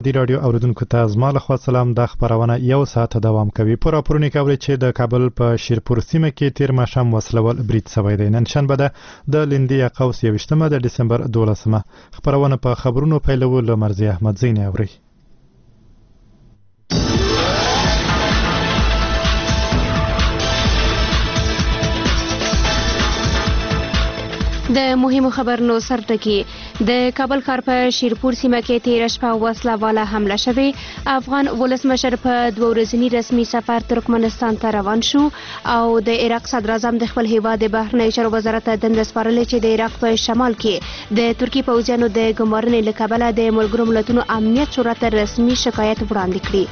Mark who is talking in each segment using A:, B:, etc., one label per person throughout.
A: دی رادیو اوریدونکو ته زما لخوا سلام. د خبرونه یو ساعت دوام کوي. پر راپورونه کوي چې د کابل په شیرپور سیمه کې تیر ماښام وسلوال برید شوی دی. نن شنبه ده د لندې قوس 21 د دسمبر 12 خبرونه په خبرونو پیلول مرزي احمد زین اوري.
B: د مهمو خبرونو سرټکی د کابل ښار په شیرپور سیمه کې تیر شپه وسله والا حمله شوه. افغان ولسمشر په 2 ورځنی رسمي سفر ترکمنستان ته روان شو او د عراق صدر اعظم د خپل هیواد د بهرنیو چارو وزارت ته دنده سپارلې چې د عراق په شمال کې د ترکی پوځیانو د ګمارنې له کبله د ملګرو ملتونو امنیت شورا ته رسمي شکایت وړاندې کړي.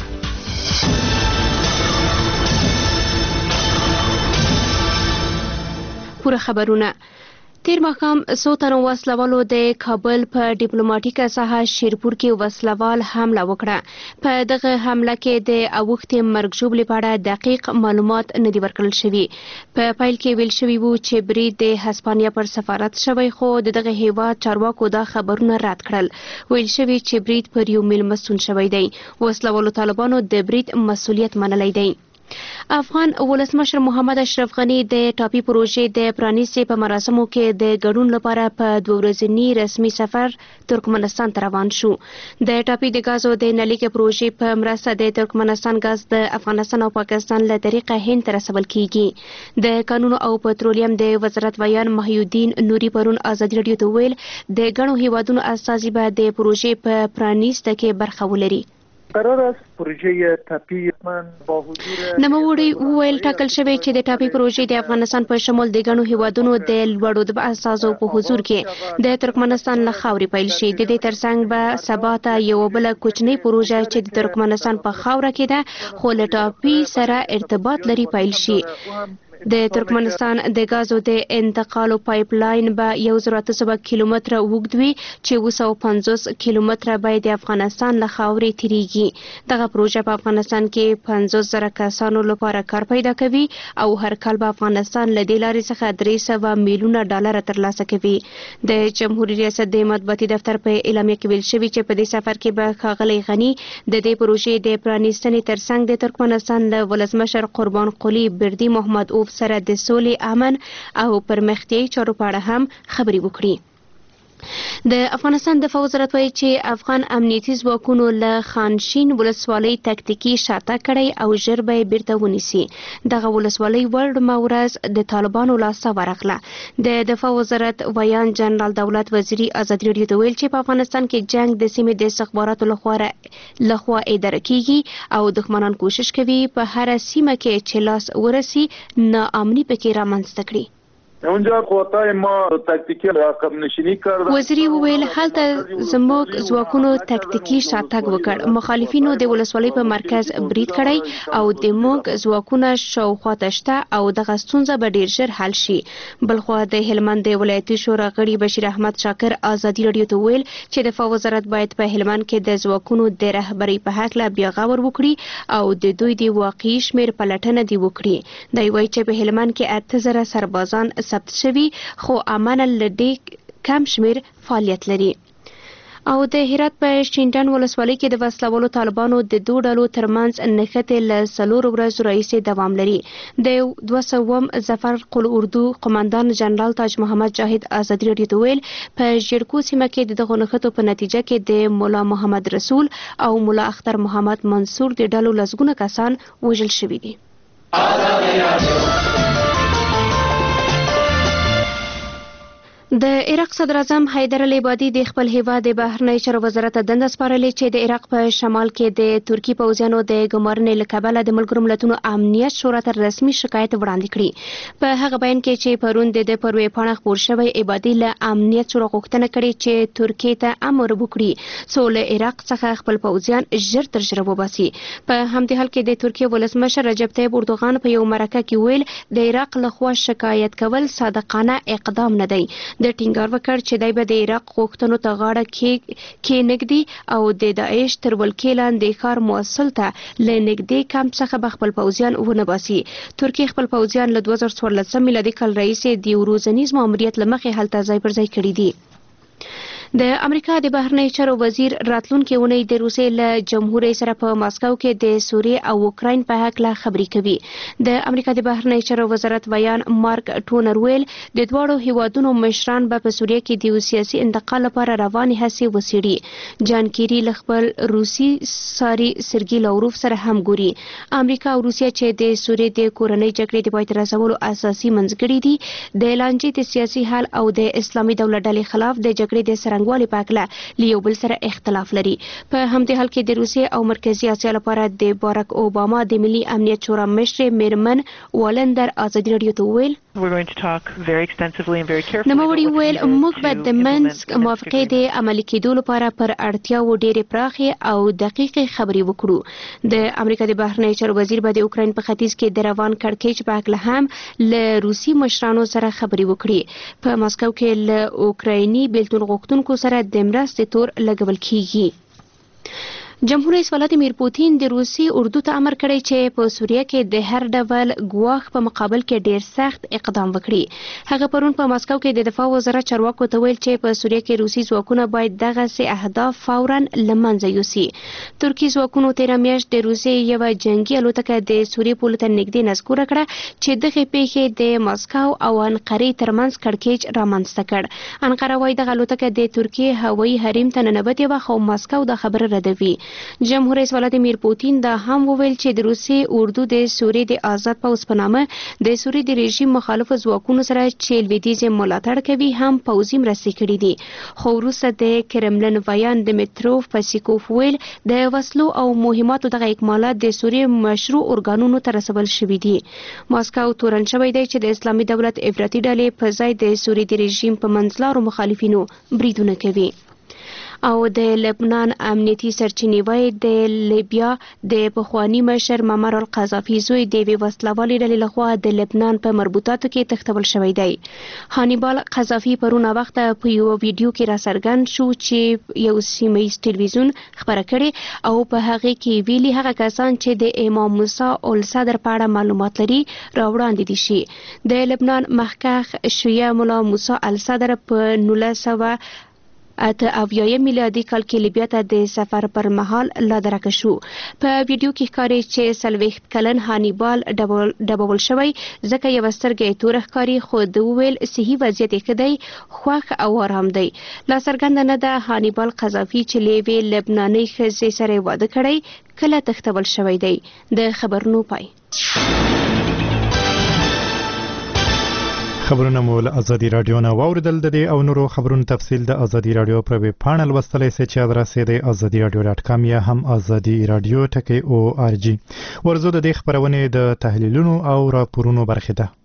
B: پوره خبرونه. تیر ماښام څو تنو وسلوالو د کابل په ډیپلوماټیکه ساحه شیرپور کې وسلوال حمله وکړه. په دغه حمله کې د اوښتې مرګ ژوبلې په اړه دقیق معلومات نه دي ورکړل شوي. په پیل کې ویل شوي وو چې برید د هسپانیا پر سفارت شوی، خو دغه هیواد چارواکو دا خبرونه رد کړل. ویل شوي چې برید پر یو میلمستون شوی دی. وسلوالو طالبانو د برید مسؤلیت منلی دی. افغان ولسمشر محمد اشرف غنی د ټاپي پروژې د پرانیستې په مراسمو کې د ګډون لپاره په 2 ورځني رسمي سفر ترکمنستان ته روان شو. د ټاپي د غازو د نلیکې پروژې په مرسته د ترکمنستان غاز د افغانستان او پاکستان له طریقه هند ته رسول کیږي. د قانون او پټرولیم د وزارت ویان محی الدین نوري پرون ازادي رادیو ته ویل د ګڼو هیوادونو استازي به د پروژې په پرانیسته کې برخه ولري.
C: قرار است پروژه ټاپي من با حضور
B: نوموړي وویل ټاکل شوی چې د ټاپي پروژې د افغانستان په شمول د ګڼو هیوادونو د لوړو د اساسو په حضور کې د ترکمنستان له خاورې پیل شي. د دې ترڅنګ به سبا ته یو بل کوچنی پروژه چې د ترکمنستان په خاوره کې ده خو له ټاپي سره ارتباط لري پیل شي. د ترکمنستان د غازو د انتقالو پایپ لاین به 1800 کیلومتر اوږد وي چې 250 کیلومتر به د افغانستان له خاورې تیریږي. دغه پروژه په افغانستان کې 50,000 کسانو لپاره کار پیدا کوي او هر کال به افغانستان له دې لارې څخه 300 میلیونه ډالر ترلاسه کوي. د جمهوریت ریاست د مطبوعاتي دفتر په اعلامیه کې ویل شوی چې په دې سفر کې به ښاغلی غني د دې پروژې د پرانیستنې ترڅنګ د ترکمنستان له ولسمشر قربان قلی بردي محمد سره د سولې، امن او پرمختیایي چارو په اړه هم خبرې وکړي. د افغانستان دفاع وزارت وایي چې افغان امنیتي ځواکونو له خانشین ولسوالۍ تکتیکي شاته کړی او ژر به یې بیرته ونیسي. دغه ولسوالۍ وړمه ورځ د طالبانو لاسته ورغله. د دفاع وزارت ویان جنرال دولت وزیري ازادي رادیو ته ویل چې په افغانستان کې جنگ د سیمې د استخباراتو لخوا اداره کیږي او دښمنان کوشش کوي په هر سیمه کې چې لاس ورسي ناامني پکې رامنځته کړي.
C: اونجا قوتای ما تکتیکی عقب نشینی کرد.
B: وزیري وویل هلته زموږ ځواکونو تکتیکي شاتګ وکړ. مخالفینو د ولسوالۍ په مرکز برید کړی او د موږ ځواکونه شاوخوا شته او دغه ستونزه به ډیر ژر حل شي. بلخوا د هلمند د ولایتي شورا غړي بشیر احمد شاکر ازادي رادیو ته ویل چې دفاع وزارت باید په هلمند کې د ځواکونو د رهبرۍ په هکله بیا غور وکړي او د دوی د واقعي شمیر پلټنه دی وکړي. دی وایي چې په هلمند کې 8000 سربازان ثبت شوي خو عملاً له ډېر کم شمیر فعالیت لري. او د هرات په شینډن ولسوالۍ کې د وسلوالو طالبانو د 2 ډلو ترمنځ نښتې له 4 ورځو راهیسې دوام لري. د 200م ظفر قل اردو قماندان جنرال تاج محمد جاهد ازادي رادیو ته ویل په ژیړکو سیمه کې د دغو نښتو په نتیجه کې د مولا محمد رسول او مولا اختر محمد منصور د ډلو لسګونه کسان وژل شوي دي. د عراق صدر اعظم حیدر العبادي د خپل هیواد د بهرنیو چارو وزارت ته دنده سپارلې چې د عراق په شمال کې د ترکی پوځیانو د ګمارنې له کبله د ملګرو ملتونو امنیت شورا ته رسمي شکایت وړاندې کړي. په هغه بیان کې چې پرون د پر ویبپاڼه خپور شوی عبادي له امنیت شورا غوښتنه کړې چې ترکی ته امر وکړي څو له عراق څخه خپل پوځیان ژر تر ژره وباسي. په همدې حال کې د ترکیې ولسمشر رجب طیب اردوغان په یو مرکه کې ویل د عراق لخوا شکایت کول صادقانه اقدام نه دی. د ټینګار وکړ چې دای به د عراق غوښتنو ته غاړه کېنږدي او د داعش تر ولکې لاندې ښار موصل ته له نږدې کمپ څخه به خپل پوځیان ونه باسي. ترکیې خپل پوځیان له 2014 میلادي کال راهیسې د یو ورځنیز ماموریت له مخې هلته ځای پر ځای کړي دي. د امریکا د بهرنی چارو وزیر راتلونکي اونۍ د روسیې له جمهور رئیس سره په ماسکو کې د سوریې او اوکراین په هکله خبرې کوي. د امریکا د بهرنی چارو وزارت ویان مارک ټونر ویل د دواړو هیوادونو مشران به په سوریه کې د سیاسي انتقال لپاره روانې هڅې وڅېړي. جان کیری له خپل روسي ساري سرګي لاوروف سره هم ګوري. امریکا او روسیه چې د سوریې د کورنۍ جګړې د پای ته رسولو اساسي منځګړي دي، د لانجې د سیاسي حل او د اسلامي دولت ډلې خلاف د جګړې د څرنګوالي په هکله له یو بل سره اختلاف لري. په همدې حال کې د روسیې او مرکزي اسیا لپاره د بارک اوباما د ملي امنیت شورا مشر میرمن والندر ازادي راډیو ته وویل نوموړي وویل موږ به د منسک موافقې د عملي کېدو لپاره پر اړتیاوو ډېرې پراخې او دقیقې خبرې وکړو. د امریکا د بهرنی چارو وزیر به د اوکراین په ختیځ کې د روان کړکېچ په هکله هم له روسي مشرانو سره خبرې وکړي. په ماسکو کې له اوکرایني بیلتون غوښتونکو سره د مرستې تور لګول کیږي. جمهور رئیس ولادیمیر پوتین د روسي اردو ته امر کړی چې په سوریه کې د هر ډول ګواښ په مقابل کې ډیر سخت اقدام وکړي. هغه پرون په ماسکو کې د دفاع وزارت چارواکو ته ویل چې په سوریه کې روسي ځواکونه باید دغسې اهداف فورا له منځه یوسي. ترکي ځواکونو تېره میاشت د روسیې یوه جنګي الوتکه د سوریې پولو ته نږدې نسکوره کړه چې دغې پیښې د ماسکو او انقرې ترمنځ کړکېچ رامنځته کړ. انقره وایي دغه الوتکه د ترکیې هوایي حریم ته ننوتې وه، خو ماسکو دا خبره ردوي. جمهور رئیس ولادیمیر پوتین دا هم وویل چې د روسیې اردو د سوریې د آزاد پوځ په نامه د سوریې د رژیم مخالفو ځواکونو سره چې لویدیځ ملاتړ کوي هم پوځي مرستې کړي دي. خو وروسته د کرملن ویان دمیتروف پسیکوف ویل د وسلو او مهماتو دغه اکمالات د سوریې مشروع ارګانونو ته رسول شوي دي. ماسکو تورن شوی دی چې د اسلامي دولت افراطي ډلې په ځای د سوریې د رژیم په منځلارو مخالفینو بریدونه کوي. او د لبنان امنیتي سرچینې وایي د لیبیا د پخواني مشر معمر القذافي زوی د یوې وسلوالې ډلې لخوا د لبنان په مربوطاتو کې تښتول شوی دی. هانیبال قذافي پرون وخت په یو ویډیو کې راڅرګند شو چې یو سیمه‌ییز ټلویزیون خبره کړې او په هغې کې ویلي هغه کسان چې د امام موسی الصدر په اړه معلومات لري راوړاندې دي شي. د لبنان مخکښ شیعه ملا موسی الصدر په 1988 میلادي کال کې لیبیا ته د سفر پر مهال لادرکه شو. په ویډیو کې ښکاري چې 40 کلن هانیبال ډبول شوی ځکه یوه سترګه یې توره ښکاري، خو د وویل صحي وضعیت یې ښه دی، خوښ او ارام دی. لا څرګنده نه ده هانیبال قذافي چې له یوې لبنانۍ ښځې سره یې واده کړی کله تښتول شوی دی. د خبرونو پای.
A: خبرونه مو له ازادي راډیو نه واوریدل. د دې او نورو خبرونو تفصیل د ازادي راډیو پر ویب پاڼه لوستلی سئ چې ادرس یې د azadieradio.com یا هم ازادي راډیو .org. ورځو د دې خبرونې د تحلیلونو او راپورونو برخه ده.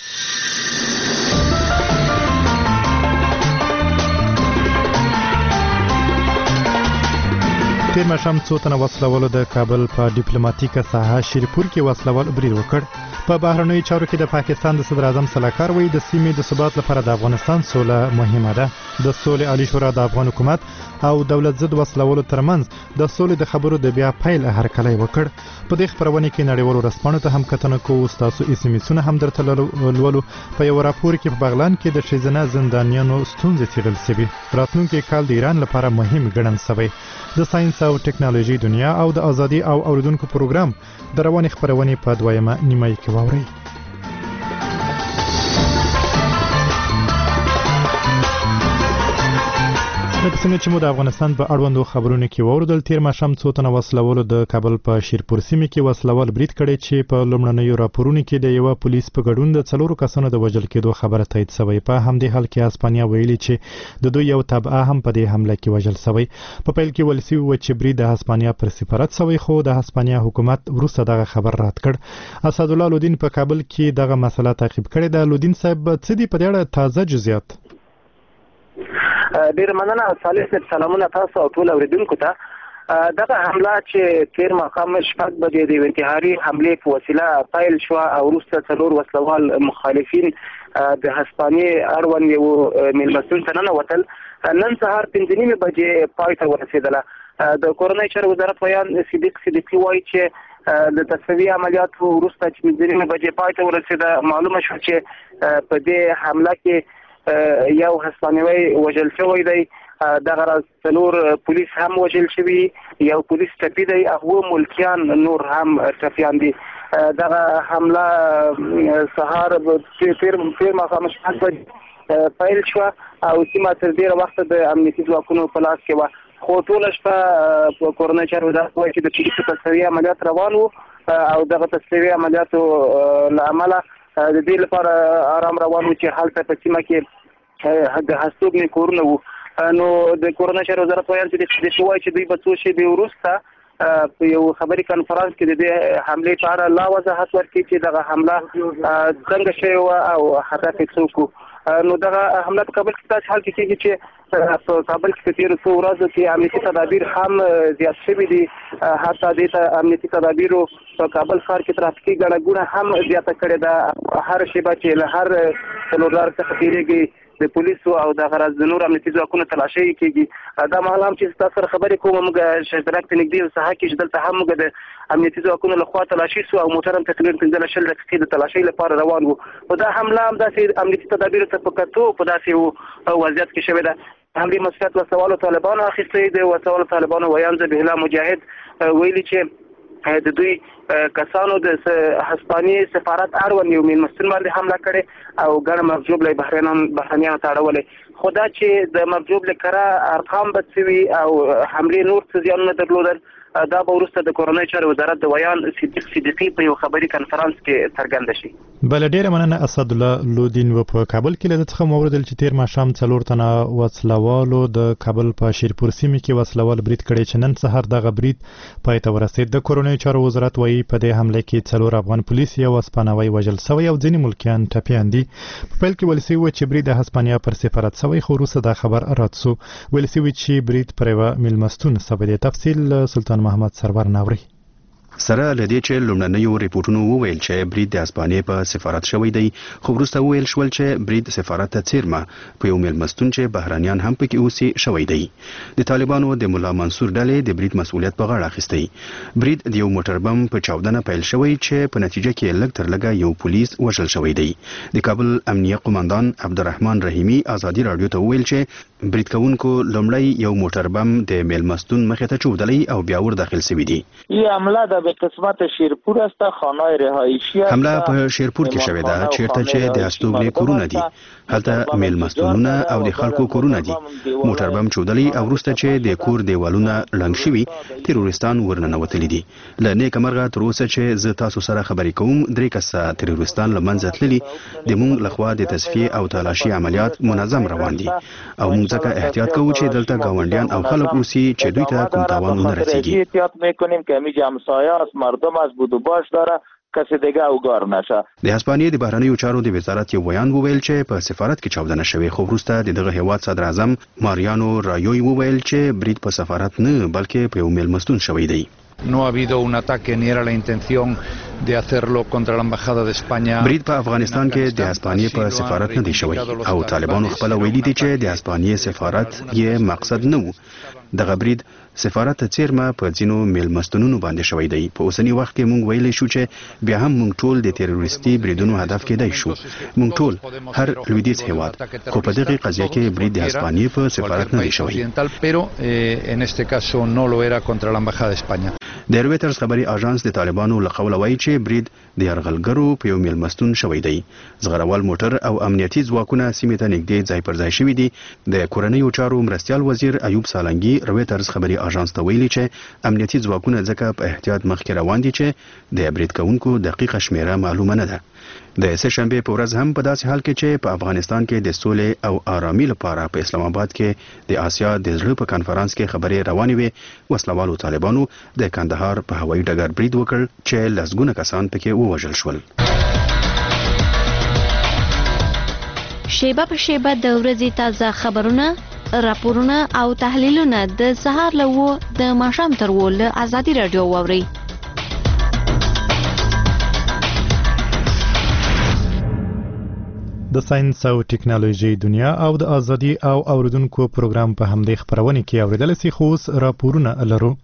A: تیر ماښام څو تنه وسلوالو د کابل په ډیپلوماټیکه ساحه شیرپور کې وسلوال برید وکړ. په بهرنیو چارو کې د پاکستان د صدر اعظم سلاکار وایي د سیمې د ثبات لپاره د افغانستان سوله مهمه ده. د سولې عالی شورا د افغان حکومت او دولت ضد وسلوالو ترمنځ د سولې د خبرو د بیا پیل هرکلی وکړ. په دې خبرونه کې نړیوالو ورځپاڼو ته هم کتنه کوو. ستاسو SMS-ونه هم درته لولو. په یو راپور کې په بغلان کې د ښځینه زندانیانو ستونزې څېړل شوي. راتلونکی کال د ایران لپاره مهم ګڼل شوی. د ساينس او ټکنالوژي دنیا او د ازادي او اوریدونکو پروګرام د روانې خبرونې په دویمه نیمه کې واورئ. لکه څنګه چې مو د افغانستان په اړوندو خبرونو کې واوریدل، تیر ماښام څو تنه وسلوالو د کابل په شیرپور سیمه کې وسلوال برید کړی چې په لومړنیو راپورونو کې د یو پولیس په ګډون د 4 کسانو د وژل کېدو خبره تایید شوې. په همدې حال کې اسپانیا ویلي چې د دوی یو تبعه هم په دې حمله کې وژل شوی. په پیل کې ویل شوی و چې برید د اسپانیا پر سفارت شوی، خو د اسپانیا حکومت وروسته دغه خبر رد کړ. اسد الله لودین په کابل کې دغه مسله تعقیب کړې ده. لودین صاحب څه دی په دې اړه تازه جزئیات؟
D: ډیر مننه صالح صاحب، سلامونه تاسو او ټول اوریدونکو ته. دغه حمله چې تیر ماښام شپږ بجې د انتحاري حملې په وسیله پیل شو او وروسته 4 وسلوال مخالفین د هسپانیې اړوند یو میلمستون ته ننوتل. نن سهار 5:30 بجې پای ته ورسېدله. د کورنۍ چارو وزارت ویان صدیقي وایي چې د تصفیې عملیاتو وروسته چې 5:30 بجې پای ته ورسېده، معلومه شو چې په دې حمله کې یو هسپانوي وژل شوی دی دغه راز څلور پولیس هم وژل شوي، یو پولیس ټپي دی او ملکیان نور هم ټپیان دي. دغه حمله سهار تیر ماښام شپږ بجې پیل شوه او سیمه تر ډېره وخته د امنیتي ځواکونو په لاس کې وه، خو ټوله شپه په کورنۍ چارو وزارت وایي چې د پولیسو تصفیې عملیات روان وو او دغه تصفیې عملیاتو له امله د دې لپاره آرام روان وو چې هلته په سیمه کې د هستوګنې کورونه وو. نو د کورنۍ چارو وزارت ویل چې د وایي چې دوی به څو شېبې وروسته په یو خبري کانفرنس کې د دې حملې په اړه لا وضاحت ورکړي چې دغه حمله څنګه شوې وه او هدف یې څوک وو. نو دغه حمله په کابل کې داسې حال کې کېږي چې په کابل کې په تېرو څو ورځو کې امنیتي تدابیر هم زیات شوي دي. حتی دې ته امنیتي تدابیرو په کابل ښار کې ترافیکي ګڼه ګوڼه هم زیاته کړې ده. هر شیبه چې له هر څلور څخه تېرېږي د پولیسو او دغه راز د نور امنیتي ځواکونو تلاشي کېږي. دا مهال هم چې تاسو سره خبرې کوم موږ شهزادګ ته نږدې ساحه کې چې دلته هم موږ د امنیتي ځواکونو لخوا تلاشي سو او موټر هم تقریبا 15 دقیقې د تلاشي لپاره روان وو. او دا حمله هم داسې امنیتي تدابیرو ته په کتو په داسې وضعیت کې شوې ده. حملې مسؤلیت وسوالو طالبانو اخیستی دی. وسوالو طالبانو ویان ذبیح الله مجاهد ویلي چې د دوی کسانو د هسپانیې سفارت اړوند یو مېلمستون باندې حمله کړې او ګڼ مرجوب له بهرنیانو ته اړولې. خو دا چې د مرجوب له کره ارقام بد شوي او حملې نور څه زیانونه درلودل دا به وروسته د کورنۍ چارو وزارت د ویان صدیقي په یو خبري کانفرنس کې څرګنده شي.
A: بل ډیره مننه اسدالله لودین. و په کابل کې له څخه موردل چې تیر ماښام 4 تنه وسلوالو د کابل په شیرپور سیمه کې وسلوال برید کړي چې نن سهار دغه برید پای ته ورسید. د کورنۍ چارو وزارت وایي په دې حمله کې 4 افغان پولیس یو هسپانوي وژل شوی او ځینې ملکیان ټپیان دي. په پیل کې ولسی و چې برید د هسپانیا پر سفارت شوی، خو وروسته دا خبر رد شو. ولسی و چې برید پر یو مېلمستون سبب دی. تفصیل سلطان محمد سرور ناوري.
E: سره لدې چې لومړنیو ریپورتونو وویل چې برید د اسپانیې په سفارت شوی دی، خو وروسته وویل شول چې برید سفارت ته څیرمه په یو مېلمستون چې بهرانیان هم پکې اوسي شوی دی. د طالبانو د مولا منصور ډلې د برید مسؤلیت په غاړه اخیستی. برید د یو موټر بم په چاودنه پیل شوی چې په نتیجه کې لږ تر لږه یو پولیس وژل شوی دی. د کابل امنیه قومندان عبدالرحمن رحیمی ازادي رادیو ته وویل چې برید کوونکو لومړی یو موټر بم د مېلمستون مخې ته چودلی او بیا ور داخل شوی دی.
F: به قسمت شیرپور است، خانه رهایشی است.
E: حمله په شیرپور کې شوې ده چیرته چې د استوګنې کورونه دي. هلته میلمستونونه او د خلکو کورونه دي. موټر بم چودلی او وروسته چې د کور دیوالونه لنګ شوي تروریستان ورننوتلي دي. له نیکه مرغه تر اوسه چې زه تاسو سره خبرې کوم 3 کسه تروریستان له منځه تللي. د موږ لخوا د تصفیې او تلاشي عملیات منظم روان دي او موږ ځکه احتیاط کوو چې دلته گاونډیان او خلک اوسي چې دوی ته کوم تاوان ونه رسیږي.
F: احتیاط میکنیم که همینجا همسایه است، مردم از بود و باش داره، کسی دیگه اوگار نشه.
E: د هسپانیې د بهرنیو چارو د وزارت یو بیان وویل چې په سفارت کې چاودنه شوې، خو وروسته د دغه هیواد صدر اعظم ماریانو رایوی وویل چې برید په سفارت نه بلکې په یو میلمستون شوی دی.
G: No ha habido un ataque ni era la intención de hacerlo contra la embajada de España.
E: برید په افغانستان کې د هسپانیې په سفارت نه دی شوی او طالبانو خپل ویلي دي چې د هسپانیې سفارت یې مقصد نه و. دغه برید سفارت څیرمه په ځینو میلمستونونو باندې شوی دی. په اوسنی وخت کې مونږ ویلی شو چې بیا هم مونږ ټول د تروریستي بریدونو هدف کېدای شو. مونږ ټول هر لویدیځ هیواد، خو په دغه قضیه کې برید د هسپانیې په سفارت نه دی شوی.
G: Pero en este caso no lo era contra la embajada de España.
E: د رویټرز خبري اژانس د طالبانو له قوله وایي چې برید د یرغلګرو په یو میلمستون شوی دی. زغروال موټر او امنیتي ځواکونه سیمې ته نږدې ځای پر ځای شوي دي. د کورنیو چارو مرستیال وزیر ایوب سالنګي رویټرز خبري اژانس ته ویلي چې امنیتي ځواکونه ځکه په احتیاط مخکې روان دي چې د برید کوونکو دقیقه شمیره معلومه نه ده. د سهشنبه په ورځ هم په داسې حال کې چې په افغانستان کې د سولې او آرامي لپاره په اسلام آباد کې د آسیا د زړه په کانفرنس کې خبرې روانې وې، وسلوالو طالبانو د کندهار په هوایي ډګر برید وکړ چې لسګونه کسان پکې ووژل شول.
B: شیبه په شیبه د ورځې تازه خبرونه، راپورونه او تحلیلونه د سهار له 9 د ماښام تر 10 له ازادي رادیو واورئ.
A: د ساينس او ټکنالوژي دنیا او د ازادي او اوریدونکو پروګرام په همدې خبرونه کې اوریدل سي. خو راپورونه لرو.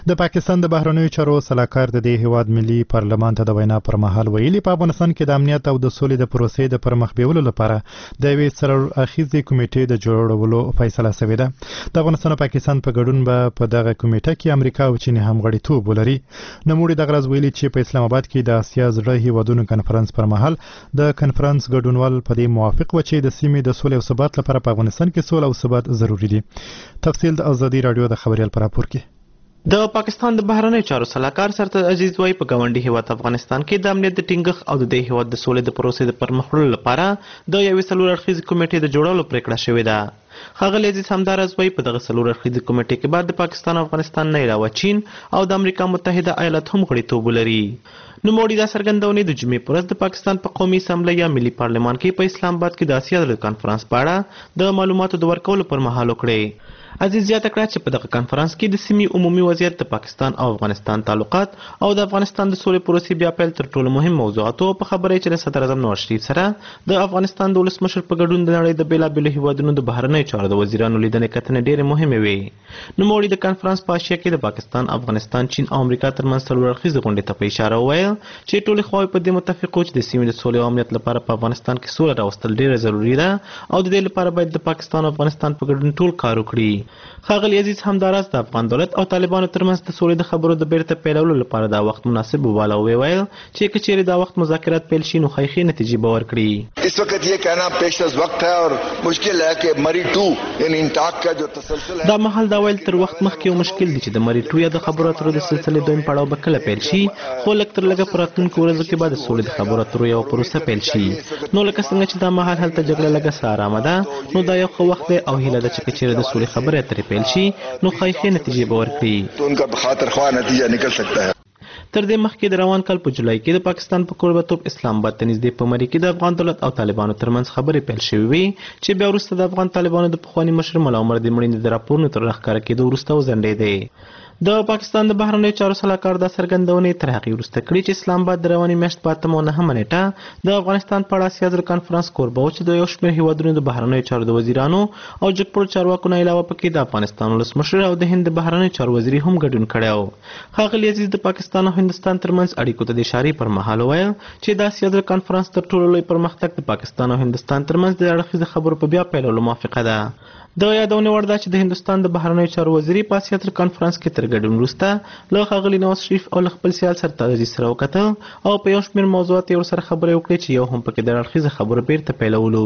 A: د پاکستان د بهرنیو چارو سلاکار د دې هیواد ملي پارلمان ته د وینا پر مهال ویلي په افغانستان کې د امنیت او د سولې د پروسې د پرمخ بیولو لپاره د یوې څلوراخیزې کمیټې د جوړولو فیصله شوې ده. د افغانستان او پاکستان په ګډون به په دغه کمیټه کې امریکا او چین هم غړیتوب ولري. نوموړي د غرض ویلي چې په اسلام آباد کې د اسیا زړه هیوادونو کنفرانس پر مهال د کنفرانس ګډونوال په دې موافق و چې د سیمې د سولې او ثبات لپاره په افغانستان کې سوله او ثبات ضروری دي. تفصیل د ازادي رادیو د خبريال پر راپور کې.
H: د پاکستان د بهرنیو چارو سلاکار سرتر عزیز وای په ګاونډي هیواد افغانستان کې د امنیت د ټینګښت او د دې هیواد د سولې د پروسې د پرمخ وړلو لپاره د یوې څلوراخیزې کمیټې د جوړولو پریکړه شوې ده. ښاغلی عزیز همداراز وای په دغه څلوراخیزې کمیټې کې بعد د پاکستان او افغانستان نه علاوه چین او د امریکا متحده ایالات هم غړیتوب ولري. نوموړي دا څرګندونې د جمعې په ورځ د پاکستان په قومي اسامبلې یا ملي پارلمان کې په اسلام آباد کې د اسیا د کانفرنس په اړه د معلوماتو د ورکولو پر مهال وکړې. عزیز زیاته کړه چې په دغه کانفرنس کې د سیمې عمومي وضعیت، د پاکستان او افغانستان تعلقات او د افغانستان د سولې پروسې بیا پیل تر ټولو مهم موضوعاتو په خبرې چې د صدر اعظم نواز شریف سره د افغانستان د ولسمشر په ګډون د نړۍ د بیلابیلو هیوادونو د بهرنیو چارو د وزیرانو لیدنې کتنې ډېرې مهمې وې. نوموړي د کانفرنس په اشیا کې د پاکستان، افغانستان، چین او امریکا ترمنځ څلوراخیزې غونډې ته په اشاره وویل چې ټولې خواوې په دې متفق وو چې د سیمې د سولې او امنیت لپاره په افغانستان کې سوله راوستل ډېره ضروري ده او د دې لپاره باید د پاکستان او افغانستان په ګډون ټول کار وکړي. ښاغلی عزیز همداراز د افغان دولت او طالبانو ترمنځ د سولې د خبرو د بیرته پیلولو لپاره دا وخت مناسب وباله او ویل چې که چیرې دا وخت مذاکرات پیل شي نو ښایي نتیجې به ورکړي.
I: اس وقت یہ کہنا پیش از وقت ہے اور مشکل ہے کہ مری 2 یعنی انٹاک کا جو تسلسل ہے
H: دا مهال دا ویل تر وخت مخکې یو مشکل دی چې د مری 2 یا د خبرو اترو د سلسلې دویم پړاو به کله پیل شي، خو لږ تر لږه په راتلونکو ورځو کې به د سولې د خبرو اترو یوه پروسه پیل شي. نو لکه څنګه چې دا مهال هلته جګړه لږه څه ارامه ده نو دا یو ښه وخت دی او هیله ده چې که چیرې د سولې خبرې اترې پیل شي نو ښایي نتیجې به ورکړي.
I: تو ان کا بخاطر خواہ نتیجہ نکل سکتا ہے.
H: تر دې مخکې د روان کال په جولای کې د پاکستان په کوربتوب اسلام آباد ته نږدې په مری کې د افغان دولت او طالبانو ترمنځ خبرې پیل شوې وې چې بیا وروسته د افغان طالبانو د پخواني مشر ملا عمر د مړینې د راپورونو تر راښکاره کېدو وروسته وځنډېدې. د پاکستان د بهرنیو چارو سلاکار دا څرګندونې تر هغې وروسته کړي چې اسلام آباد د روانې میاشت په 8 او 9 نیټه د افغانستان په اړه اسیا زر کانفرنس کوربه و چې د یو شمېر هیوادونو د بهرنیو چارو د وزیرانو او جګپړو چارواکو نه علاوه پکې د افغانستان ولسمشر او د هند د بهرنیو چارو وزیر هم ګډون کړی و. ښاغلي عزیز د پاکستان او هندوستان ترمنځ اړیکو ته د اشارې پر مهال وویل چې د اسیا زر کانفرنس تر ټولو لوی پرمختګ د پاکستان او هندوستان ترمنځ د اړخیزو خبرو په بیا پیلولو موافقه ده. د یادونې وړ ده چې د هندوستان د بهرنیو چارو وزیر په اسیا تر کانفرنس کې تر ګډون وروسته له ښاغلي نواز شریف او له خپل سیال سرتاج عزیز سره وکتل او په یو شمېر موضوعات یې ورسره خبرې وکړې چې یو هم پکې د اړخیزو خبرو بیرته پیلولو.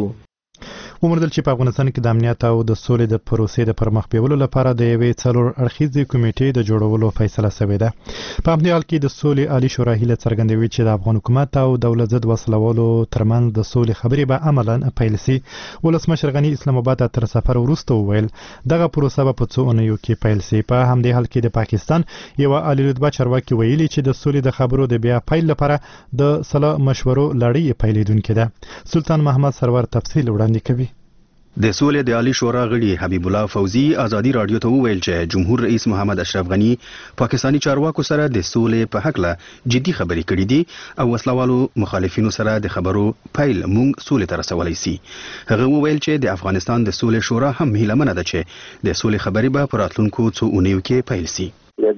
A: وموندل چې په افغانستان کې د امنیت او د سولې د پروسې د پرمخ بیولو لپاره د یوې څلوراخیزې کمیټې د جوړولو فیصله شوې ده. په همدې حال کې د سولې عالی شورا هیله څرګندوي چې د افغان حکومت او دولت ضد وسلوالو ترمنځ د سولې خبرې به عملاً پیل شي. ولسمشر غني اسلام آباد تر سفر وروسته وویل دغه پروسه به په څو اونیو کې پیل شي. په همدې حال کې د پاکستان یو عالی رتبه چارواکي ویلي چې د سولې د خبرو د بیا پیل لپاره د صلاح مشورو لړۍ پیلېدونکې ده. سلطان محمد سرور تفصیل وړاندې کوي.
E: د سولې د عالی شورا غړي حبیب الله فوزي ازادي رادیو ته وویل چې جمهور رئیس محمد اشرف غني پاکستانی چارواکو سره د سولې په حق له جدي خبرې کړې دي او وسلوالو مخالفینو سره د خبرو پیل مونږ سولې ته رسولی سي. هغه وویل چې د افغانستان د سولې شورا هم هیلمنه ده چې د سولې خبرې به په راتلونکو څو اونیو کې پیل سي.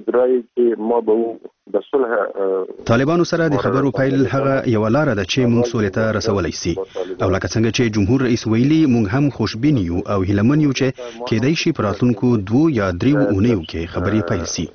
E: طالبانو سره د خبرو پیل هغه یو لار ده چې موږ سولې ته رسولی سي او لکه څنګه چې جمهور رئیس ویلي موږ هم خوشبین یو او هیلمن یو چې کېدای شي په راتلونکو 2 یا 3 اونیو کې خبرې پیل سي.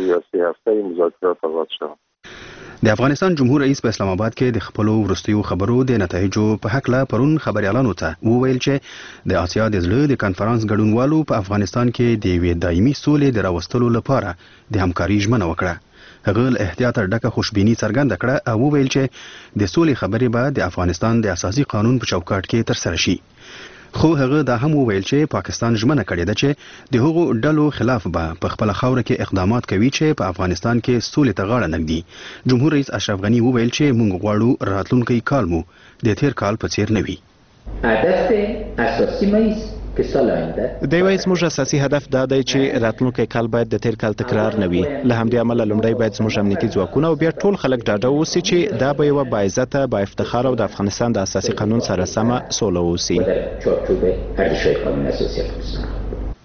E: د افغانستان جمهور رئیس په اسلام آباد کې د خپلو وروستیو خبرو د نتایجو په حق له پرون خبريالانو ته وویل چې د اسیا د زړه د کانفرنس ګډونوالو په افغانستان کې د یوې دایمي سولې د راوستلو لپاره د همکاري ژمنه وکړه. هغه له احتیاط ډکه خوشبیني څرګنده کړه او وویل چې د سولې خبرې به د افغانستان د اساسي قانون په چوکاټ کې ترسره شي. خو هغه دا هم وویل چې پاکستان ژمنه کړې ده چې د هغو ډلو خلاف به په خپل خاوره کې اقدامات کوي چې په افغانستان کې سولې ته غاړه نږدي. جمهور رئیس اشرف غني وویل چې موږ غواړو راتلونکی کال مو د تیر کال په څیر نه وي.
J: هدف اساسي مې
H: دی وایي زموږ اساسي هدف دا دی چې راتلونکی کال باید د تیر کال تکرار نه وي. له همدې امله لومړی باید زموږ امنیتي ځواکونه او بیا ټول خلک ډاډه واوسي چې دا به یوه باعزته با افتخار او د افغانستان د اساسي قانون سره سمه سوله واوسي.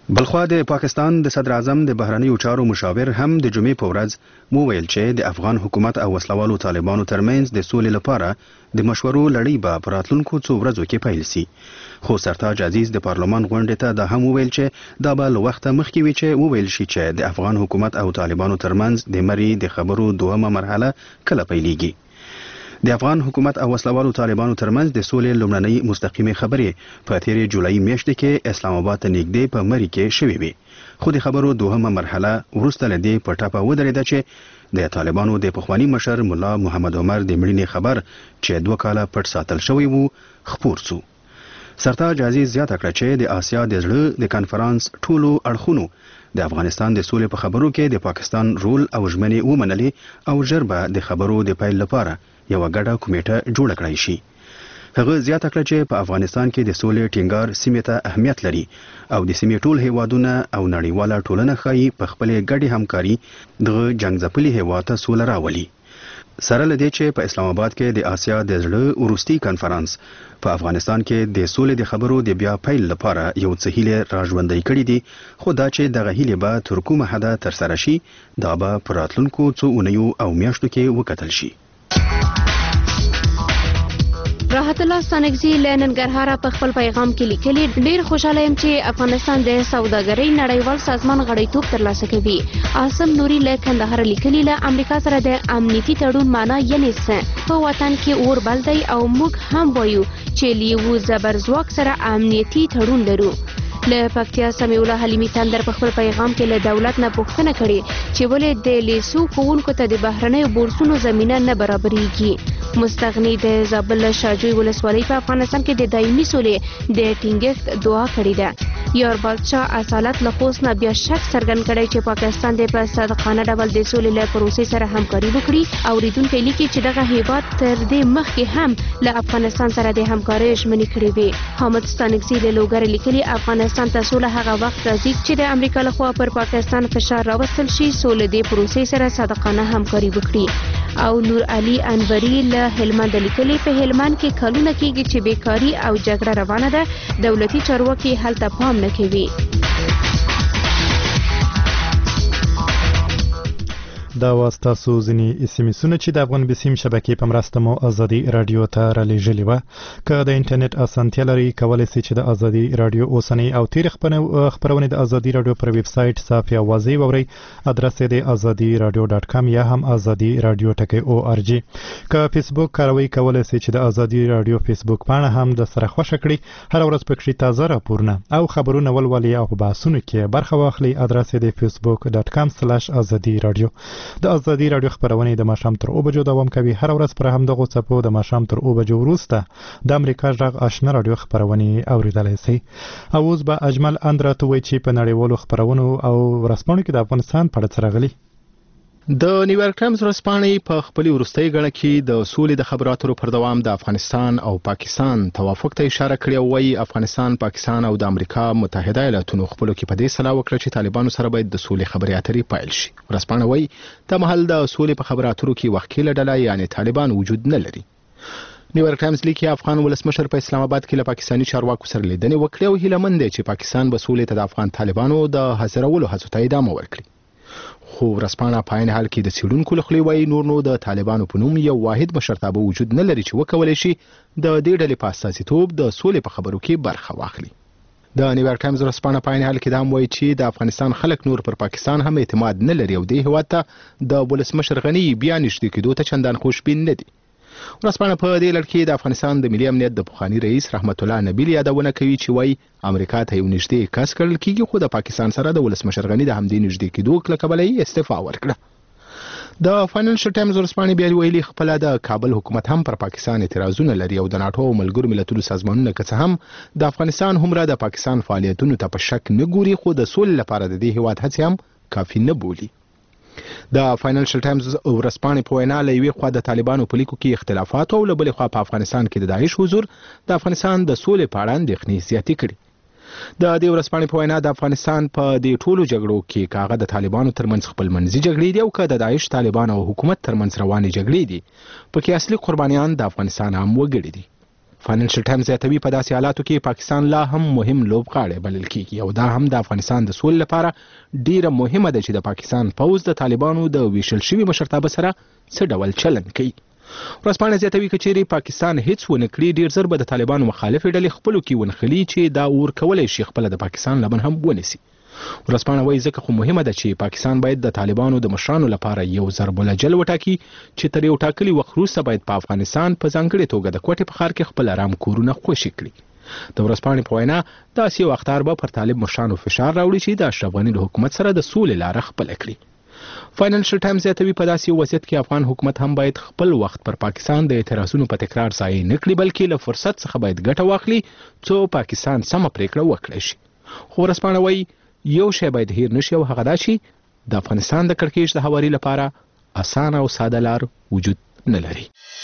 E: بلخوا د پاکستان د صدر اعظم د بهرنیو چارو مشاور هم د جمعې په ورځ وویل چې د افغان حکومت او وسلوالو طالبانو ترمنځ د سولې لپاره د مشورو لړۍ به په راتلونکو څو ورځو کې پیل شي. خو سرتاج عزیز د پارلمان غونډې ته دا هم وویل چې دا به له وخته مخکې وي چې وویل شي چې د افغان حکومت او طالبانو ترمنځ د مري د خبرو دوهمه مرحله کله پیلېږي. د افغان حکومت او وسلوالو طالبانو ترمنځ د سولې لومړنۍ مستقیمه خبرې په تیرې جولای میاشت کې اسلام آباد ته نږدې په مری کې شوې وي. خو د خبرو دوهمه مرحله وروسته له دې په ټاپه ودرېده چې د طالبانو د پخوانی مشر مولا محمد عمر د مړینې خبر چې 2 کاله پټ ساتل شوی وو خپور شو. سرتاج عزیز زیاته کړه چې د آسیا د زړه د کانفرنس ټولو اړخونو د افغانستان د سولې په خبرو کې د پاکستان رول او ژمنې ومنلې او ژر به د خبرو د پیل لپاره یو غټه کمیټه جوړه کړای شي. هغه زیاته کړه چې په افغانستان کې د سولې ټینګار سیمې ته اهمیت لري او د سیمې ټول هیوادونه او نړیواله ټولنه ښایي په خپلې ګډې همکاري دغه جنګ ځپلي هیواد ته سوله راولي. سره له دې چې په اسلام آباد کې د آسیا د زړه وروستي کانفرنس په افغانستان کې د سولې د خبرو د بیا پیل لپاره یو څه هیلې راژوندۍ کړي دي، خو دا چې دغه هیلې به تر کومه حده ترسره شي دا به په راتلونکو څو اونیو او میاشتو کې وکتل شي.
B: راحت الله ستانکزي له ننګرهاره په خپل پیغام کې لیکلي ډېر خوشاله یم چې افغانستان د سوداګرۍ نړیوال سازمان غړیتوب ترلاسه کوي. عاصم نوري له کندهار لیکلي له امریکا سره د امنیتي تړون معنا یعنی څه په وطن کې اور بل دی او موږ هم وایو چې لیو زبرځواک سره امنیتي تړون لرو. له پکتیا سمیع الله حلیمی تندر په خپل پیغام کې له دولت نه پوښتنه کړې چې ولې د لیسو کوونکو ته د بهرنیو بورسونو زمینه نه برابرېږي. مستغني د زابل شاجوی ولسوالۍ په افغانستان کې د دایمي سولې د ټینګښت دعا کړې ده. یار بادشاه اصالت له خوست نه بیا شک څرګند کړی چې پاکستان د په صادقانه ډول د سولې له پروسې سره همکاري وکړي. اوریدونکي لیکي چې دغه هیواد تر دې مخکې هم له افغانستان سره د همکارۍ ژمنې کړې وې. حامد ستانکزي له لوګر لیکلي افغانستان ته سوله هغه وخت راځي چې د امریکا لخوا پر پاکستان فشار راوستل شي سولې د پروسې سره صادقانه همکاري وکړي. او نور علي انبري له هلمند لیکلي په هلمند کې کلونه کېږي چې بیکاری او جګړه روانه ده، دولتي چارواکي هلته پام نه کوي.
A: دا واستاسو ځینې اسمسونه چې د افغان بسیم شبکې په مرسته مو ازادي رادیو ته رالیږلي وه. که د انټرنیټ اسانتیا لري کولی سئ چې د ازادي رادیو اوسنۍ او تېرې خپرونې د ازادي رادیو پر ویب سایټ صافي اوازې واورئ. ادرس یې د ازادي رادیو .com یا هم ازادي رادیو .org. که فیسبوک کاروئ کولی سئ چې د ازادي رادیو فیسبوک پاڼه هم د سره خوښه کړئ. هره ورځ پکښې تازه راپورونه او خبرونه ولولئ او په بحثونو کې برخه واخلئ. ادرس یې د facebook.com/ازادي رادیو. د ازادي رادیو خبرونه د ماښام تر 2 بجو دوام کوي. هر ورځ پر همدغو څپو د ماښام تر 2 بجو وروسته د امریکا غږ آشنا رادیو خبرونه اوریدلای شئ. او اوس به اجمل اندراتو وایي چې په نړیوالو خبرونو او ورځپاڼو کې د افغانستان په اړه څه راغلي.
K: د نیویارک ټایمز ورځپاڼې په خپلې وروستۍ ګڼه کې د سولې د خبرو اترو پر دوام د افغانستان او پاکستان توافق ته اشاره کړې او وايي افغانستان، پاکستان او د امریکا متحده ایالاتونو خپلو کې په دې سلا وکړه چې طالبانو سره باید د سولې خبرې اترې پیل شي. ورځپاڼه وايي د محل د سولې په خبرو اترو کې وکیله ډله یعنی طالبان وجود نه لري. نیویارک ټایمز لیکي افغان ولسمشر په اسلام آباد کې له پاکستاني چارواکو سره لیدنې وکړې او هیله مند دی چې پاکستان به سولې ته د افغان طالبانو د حاضرولو هڅو ته ادامه ورکړي. خو ورځپاڼه په عین حال کې د څېړونکو له خولې وایي نور نو د طالبانو په نوم یو واحد مشرتابه وجود نه لري چې وکولی شي د دې ډلې په استازیتوب د سولې په خبرو کې برخه واخلي. د نیویارک ټایمز ورځپاڼه په عین حال کې دا هم وایي چې د افغانستان خلک نور پر پاکستان هم اعتماد نه لري او دې هېواد ته د ولسمشر غني بیا نږدې کېدو ته چندان خوشبین نه دي. ورځپاڼه په دې لړ کې د افغانستان د ملي امنیت د پخواني رئیس رحمت الله نبیل یادونه کوي چې وایي امریکا ته یو نږدې کس کړل کېږي خو د پاکستان سره د ولسمشر غني د همدې نږدې کېدو له کبله یې استعفا ورکړه. د فاینانشل ټایمز ورځپاڼې بیا ویلي خپله د کابل حکومت هم پر پاکستان اعتراضونه لري او د ناټو او ملګرو ملتونو سازمانونه که څه هم د افغانستان هومره د پاکستان فعالیتونو ته په شک نه ګوري خو د سولې لپاره د دې هېواد هڅې هم کافي نه بولي. د فاینانشل ټایمز ورځپاڼې په وینا له یوې خوا د طالبانو په لیکو کې اختلافات او له بلې خوا په افغانستان کې د داعش حضور د افغانستان د سولې په اړه اندېښنې زیاتې کړي. د دې ورځپاڼې په وینا د افغانستان په دې ټولو جګړو کې که هغه د طالبانو ترمنځ خپلمنځي جګړې دي او که د داعش، طالبان او حکومت ترمنځ روانې جګړې دي پکې اصلي قربانیان د افغانستان عام وګړي دي. فاینانشل ټایمز زیاتوي په داسې حالاتو کې پاکستان لا هم مهم لوبغاړی بلل کیږي او دا هم د افغانستان د سولې لپاره ډیره مهمه ده چې د پاکستان پوځ د طالبانو د ویشل شوي مشرتابه سره څه ډول چلند کوي. ورځپاڼه زیاتوي که چیرې پاکستان هیڅ ونه کړي ډیر زر به د طالبانو مخالفې ډلې خپلو کې ونښلي چې دا اور کولی شي خپله د پاکستان لمن هم ونیسي. ورځپاڼه وایي ځکه خو مهمه ده چې پاکستان باید د طالبانو د مشرانو لپاره یو ضرب الجل وټاکي چې تر یو ټاکلي وخت وروسته باید په افغانستان په ځانګړې توګه د کوټې په ښار کې خپل آرام کورونه خوشي کړي. د ورځپاڼې په وینا داسې یو اخطار به پر طالب مشرانو فشار راوړي چې د اشرف غني له حکومت سره د سولې لاره خپله کړي. فاینانشل ټایمز زیاتوي په داسې یو وضعیت کې افغان حکومت هم باید خپل وخت پر پاکستان د اعتراضونو په تکرار ضایع نه کړي بلکې له فرصت څخه باید ګټه واخلي څو پاکستان سمه پریکړه وکړي شي. خو ورځپاڼه وایي یو شی باید هیر نشي او هغه دا چې د افغانستان د کړکېچ د هواري لپاره اسانه او ساده لار وجود نه لري.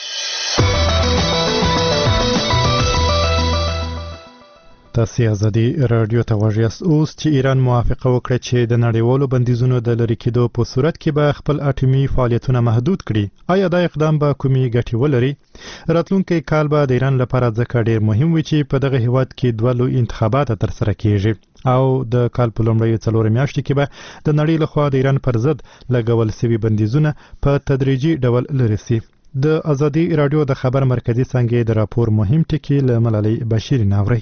A: تاسو ازادي رادیو ته غوږ یاست. اوس چې ایران موافقه وکړه چې د نړیوالو بندیزونو د لرې کېدو په صورت کې به خپل اټومي فعالیتونه محدود کړي، آیا دا اقدام به کومې ګټې ولري؟ راتلونکی کال به د ایران لپاره ځکه ډیر مهم وي چې په دغه هیواد کې دوه لوی انتخابات ترسره کیږي او د کال په لومړیو 4 میاشتو کې به د نړۍ لخوا د ایران پر ضد لګول شوي بندیزونه په تدریجي ډول لرې شي. د ازادي رادیو د خبر مرکزی څنګه د راپور مهم ټکی له ملالۍ بشیر ناوري.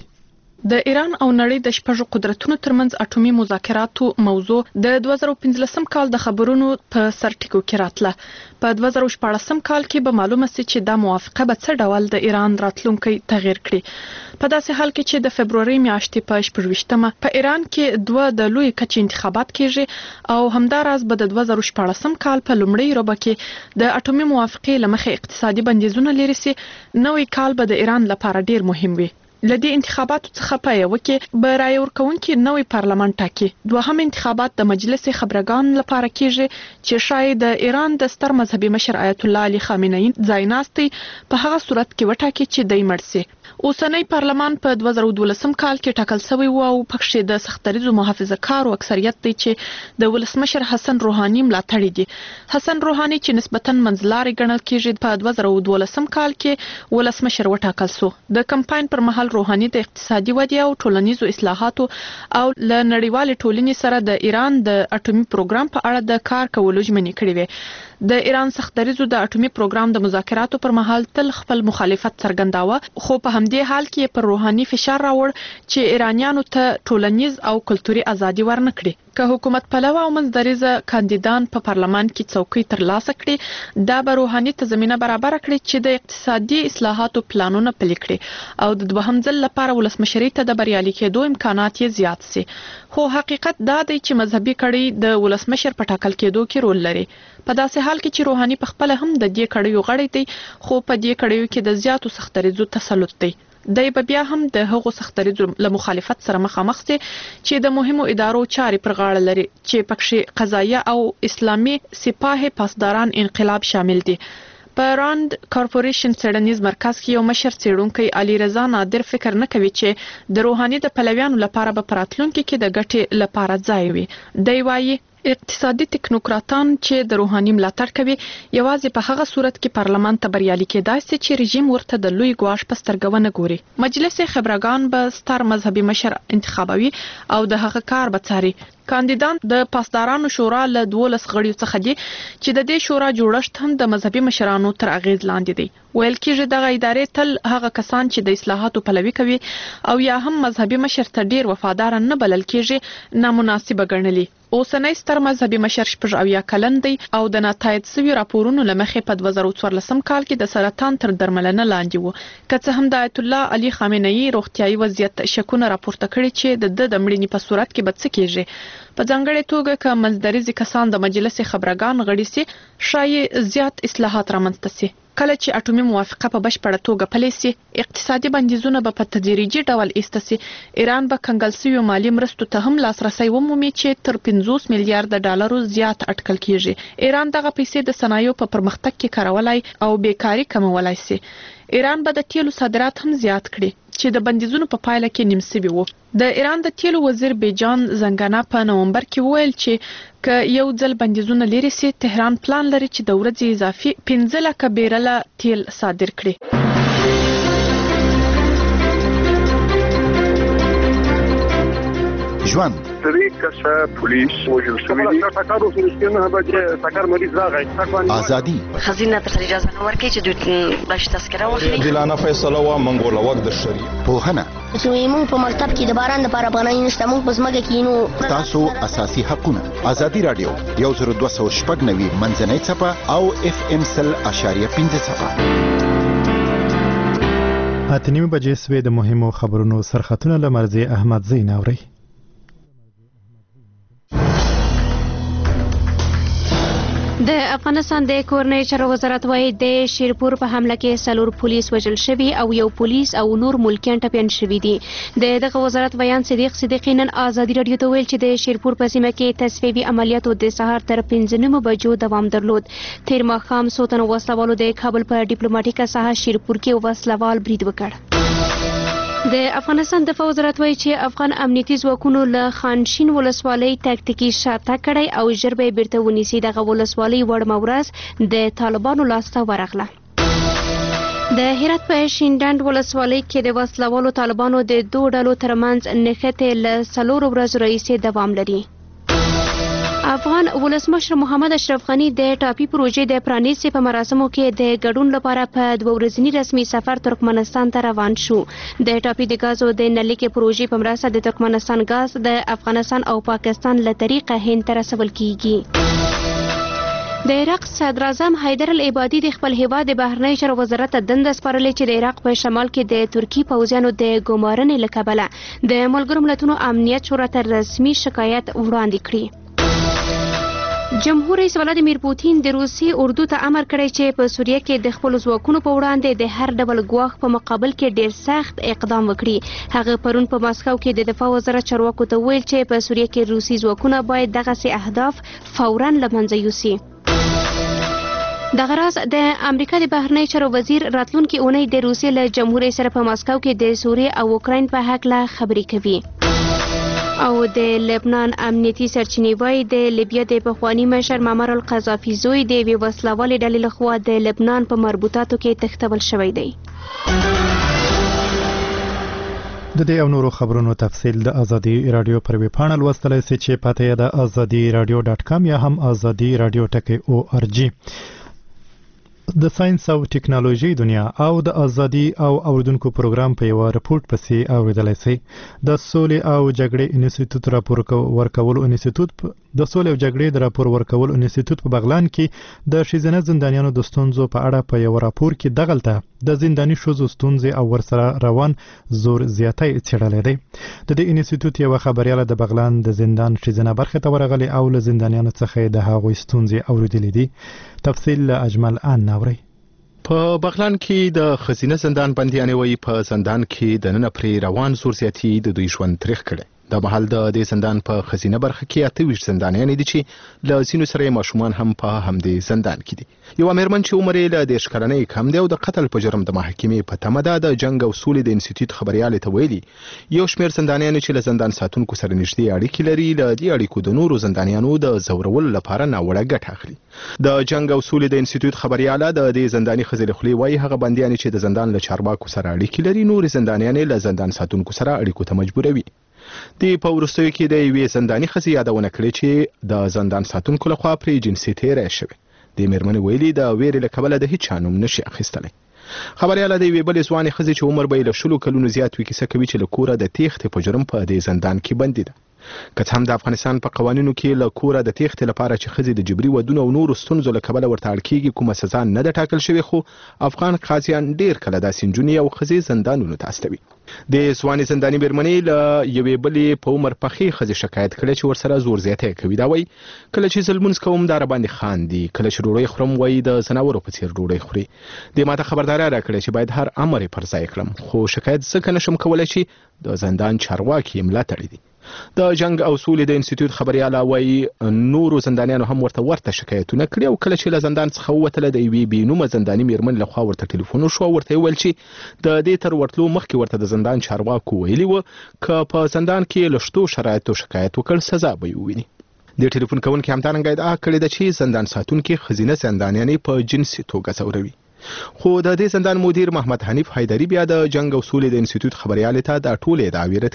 L: د ایران او نړۍ د شپږ قدرتونو ترمنځ اټومي مذاکراتو موضوع د 2015 کال د خبرونو په سرټکو کې راتله. په 2014 کال کې به معلومه سي چې دا موافقه به څه ډول د ایران راتلونکي تغیر کړي. په داسې حال کې چې د فبرवरी میاشتې په 28مه په ایران کې دوه د لوی کچې انتخابات کیږي او همداراز به د 2014 کال په لومړۍ روبه کې د اټومي موافقې لمخې اقتصادي بندیزونه لري سي. نوې کال به د ایران لپاره ډیر مهم وي. لدی انتخاباتو څخه په یو کې به رای ورکونکي نوې پارلمان ټاکي. دوهم انتخابات د مجلس خبرګان لپاره کیږي چې شاید د ایران د ستر مذهبي مشر آیت الله علي خامنه‌ای ځایناستي په هغه صورت کې وټاکي چې دای مرسي. اوسنۍ پارلمان په 2012 کال کې ټاکل شوی و او پکښې د سختریزو محافظه‌کارو اکثریت دی چې د ولسمشر حسن روحاني ملاتړي دي. حسن روحاني چې نسبتاً منځلاري ګڼل کیږي په 2012 کال کې ولسمشر وټاکل شو. د کمپاین پر مهال روحاني د اقتصادي ودې او ټولنیزو اصلاحاتو او ل نړیوال ټولنې سره د ایران د اټومي پروګرام په اړه د کار کولو ژمنې کړې وې. د ایران سختریزو د اټومي پروګرام د مذاکراتو پر مهال تل خپل مخالفت څرګنداوه، خو په همدې حال کې پر روحاني فشار راوړ چې ایرانیانو ته ټولنیز او کلتوري ازادي ورنکړي. که حکومت پلوه او منځدریزه کاندیدان په پارلمان کې څوکۍ ترلاسه کړي، دا به روحاني ته زمینه برابر کړي چې د اقتصادي اصلاحاتو پلانونه پلي کړي او د دوهم ځل لپاره ولسمشرۍ ته د بریالي کېدو امکانات یې زیات سي. خو حقیقت دا دی چې مذهبي کړۍ د ولسمشر په ټاکل کېدو کې رول لري. په داسې حال کې چې روحاني په خپل هم د دې کړیو غړی دی، خو په دې کړیو کې د زیاتو سختریزو تسلط دی. دای په بیا هم د هغو سختریزو له مخالفت سره مخامخ دي چې د مهمو ادارو چارې پر غاړه لري چې پکښې قضایه او اسلامي سپاه پاسداران انقلاب شامل دي. په راند کارپوریشن څېړنیز مرکز کې یو مشر څېړونکی علي رضا نادر فکر نه کوي چې د روحاني د پلویانو لپاره به په راتلونکي کې د ګټې لپاره ځای وي. دی وایي اقتصادي ټکنوکراتان چې د روحاني ملاتړ کوي یوازې په هغه صورت کې پارلمان ته بریالي کېدای شي چې رژیم ورته د لوی ګواښ په سترګه ونه ګوري. مجلس خبرګان به ستر مذهبي مشر انتخابوي او د هغه کار به څاري. کاندیدان د پاسدارانو شورا له 12 غړیو څخه دي چې د دې شورا جوړښت هم د مذهبي مشرانو تر اغیز لاندې دی. ویل کېږي دغه ادارې تل هغه کسان چې د اصلاحاتو پلوي کوي او یا هم مذهبي مشر ته ډیر وفادار نه بلل کېږي نامناسبه ګڼلي. اوسنۍ ستر مذهبي مشر 80 کلن دی او د ناتایید شوي راپورونو له مخې په 2014 کال کې د سرطان تر درملنه لاندې و. که څه هم د آیت الله علي خامنه‌ای روغتیايي وضعیت شکونه راپورته کړي چې د مړینې په صورت کې به څه کېږي. په ځانګړې توګه که منځدریزي کسان د مجلس خبرګان غړي سي، شاید زیات اصلاحات رامنځته سي. کله چې اټومي موافقه په بشپړه توګه پلي سي، اقتصادي بندیزونه به په تدریجي ډول ایسته سي. ایران به کنګل شویو مالي مرستو ته هم لاسرسی ومومي چې تر 50 میلیارډ ډالرو زیات اټکل کیږي. ایران دغه پیسې د صنایعو په پرمختګ کې کارولای او بیکاری کمولای سي. ایران به د تیلو صادرات هم زیات کړي چې د بندیزونو په پایله کې نیم سوي وو. د ایران د تیلو وزیر بیجان زنګانا په نومبر کې وویل چې که یو ځل بندیزونه لري سي، تهران پلان لري چې د ورځې اضافي 15 لک بیرله تیل صادر کړي.
M: ژوند
C: 3 کسه پولیس وژل شوي دي ټاکر اوس نه به ټاکر مریض راغی
M: ازادي
N: خزینه ته اجازه نه ورکړي چې دوی باش تذکره واخلي
O: دلانه فیصله وا منګول وخت د شری
M: پوهنه
P: زموږ په مکتب کې د باران لپاره پناه نشته موږ په ځمکه کې نو
M: تاسو اساسي حقونه ازادي رادیو 10290 منځنۍ صفه او FM 100.5 صفه
A: اتنیم بجې سوي د مهمو خبرونو سرخطونه لمرزي احمد زین اوري.
B: د افغانستان د کورنۍ چارو وزارت وايي د شیرپور په حمله کې 4 پولیس وژل شوي او یو پولیس او نور ملکیان ټپیان شوي دي. دغه وزارت بیان صدیق صدیقی نن ازادي رادیو ته ویل چې د شیرپور په سیمه کې تصفیوي عملیاتو د سهار تر 15 بجو دوام درلود. تیر ماښام څو تنو وسلوالو د کابل په ډیپلوماټیکه ساحه شیرپور کې وسلوال برید وکړ. د افغانستان دفاع وزارت وايي چې افغان امنیتي ځواکونو له خانشین ولسوالۍ تکتیکي شاته کړی او ژر به بیرته ونیسي. دغه ولسوالۍ وړمه ورځ د طالبانو لاسته ورغله. د هرات په شینډنډ ولسوالۍ کې د وسلوالو طالبانو د دوه ډلو ترمنځ نښتې له 4 ورځو راهیسې دوام لري. افغان ولسمشر محمد اشرف غنی د ټاپي پروژې د پرانیستي په مراسمو کې د ګډون لپاره په 2 ورځني رسمي سفر ترکمنستان ته روان شو. د ټاپي د غازو د نلیکې پروژې په مرسته د ترکمنستان غاز د افغانستان او پاکستان له طریقه هند ته رسول کیږي. د عراق صدر اعظم حیدر العبادي د خپل هیواد د بهرنی چارو وزارت ته دنده سپارلې چې د عراق په شمال کې د ترکی پوځیانو د ګمارنې له کبله د ملګرو ملتونو امنیت شورا ته رسمي شکایت وړاندې کړی. جمهور رئیس ولادیمیر پوتین د روسي اردو ته امر کړی چې په سوریه کې د خپل ځواکونو په وړاندې د هر ډول ګواښ په مقابل کې ډیر سخت اقدام وکړي. هغه پرون په ماسکو کې د دفاع وزارت چارواکو ته ویل چې په سوریه کې روسي ځواکونه باید دغسې اهداف فوراً له منځه یوسي. دغه راز د امریکا د بهرنی چارو وزیر راتلونکي اونۍ د روسیې له جمهور رئیس سره په ماسکو کې د سوریې او اوکراین په هکله خبرې کوي. او د لبنان امنیتي سرچینې وايي د لیبیا د پخواني مشر معمر القذافي زوی د یوې وسلوالې ډلې لخوا د لبنان په مربوطاتو کې تښتول شوی دی.
A: د دې او نورو خبرونو تفصیل د ازادي رادیو پر ویب پاڼه لوستلی سئ چې پته یې د azadiiradio.com یا هم ازادي رادیو .org. د ساينس او ټیکنالوژي دنیا او د ازادي او اوریدونکو پروګرام په یو رپورت پسې اوریدلای شي. د سولې او جګړې انسټیټیوټ راپور ورکولو انسټیټیوټ د سولې او جګړې د راپور ورکولو انسټیټیوټ په بغلان کې د ښځینه زندانیانو د ستونزو په اړه په یو راپور کې دغلته د زنداني ښځو ستونزې او ورسره روان زور زیاتی څېړلی دی. د دې انسټیټیوټ یوه خبریاله د بغلان د زندان ښځینه برخې ته ورغلې او له زندانیانو څخه د هغوی ستونزې اوریدلې دي. تفصیل له اجمل ان ناوري.
K: په بغلان کې د خزینه زندان بندیانې وایي په زندان کې د نن پرې روان زور زیاتی د دوی ژوند تریخ کړي. د محل د دې زندان په خزینه برخه کې 28 زندانیان دي چې له ځینو سره ماشومان هم په همدې زندان کې دي. یو مېرمن چې عمر یې له 10 کلنۍ کم دی او د قتل په جرم د محکمې په تمه ده د جنگ او سولې د انسټیټیوټ خبريالې ته ویلي یو شمېر زندانیان چې له زندان ساتونکو سره نږدې اړیکې لري له دې اړیکو د نورو زندانیانو د زورولو لپاره ناوړه ګټه اخلي. د جنگ او سولې د انسټیټیوټ خبرياله د دې زنداني خزل خلی وایي هغه بنديان چې د زندان له چارواکو سره اړیکې لري نور زندانیان له زندان ساتونکو سره اړیکو ته مجبوروي. د پورستوي کې د یوې زنداني خزي یادونه کړې چې د زندان ساتونکو لخوا پرې جنسي تیری شوی. د مېرمنې ویلي د ویرې له کبله د هیڅ چا نوم نشي اخیستلی. خبرياله د یوې بلې ځوانې ښځې چې عمر به یې له 20 کلونو زیات وي کیسه کوي چې له کوره د تېښتې په جرم په دې زندان کې بندي ده. که څه هم د افغانستان په قوانینو کې له کوره د تېښتې لپاره چې ښځې د جبري ودونو او نورو ستونزو له کبله ورته اړ کېږي کومه سزا نه ده ټاکل شوې خو افغان قاضیان ډېر کله داسې نجونې او ښځې زندانونو ته استوي. د ځوانې زنداني مېرمنې له یوې بلې په عمر پخې ښځې شکایت کړی چې ورسره زور زیاتی کوي. دا وایي کله چې زه لمونځ کوم دا راباندې خاندي کله چې ډوډۍ خورم وایي د ځناورو په څېر ډوډۍ خوري. دې ماته خبرداری راکړې چې باید هر امر یې پر ځای کړم خو شکایت ځکه نشم کولی چې د زندان چارواکي یې ملاتړي دي. د جنگ او سولې د انسټیټیوټ خبرياله وایي نورو زندانیانو هم ورته شکایتونه کړي او کله چې له زندان څخه ووتله د یوې بېنومه زنداني مېرمن لخوا ورته ټلیفون وشو او ورته یې وویل چې د دې تر ورتلو مخکې ورته د زندان چارواکو ویلي وه که په زندان کې له شتو شرایطو شکایت وکړ سزا به یې وویني. د ټلیفون کوونکي همدارنګه ادعا کړې ده چې زندان ساتونکي ښځینه زندانیانې په جنسي توګه ځوروي. خو د دې زندان مدیر محمد حنیف حیدری بیا د جنگ او سولې د انسټیټیوټ خبريالې ته دا ټولې ادعاوې رد کړې.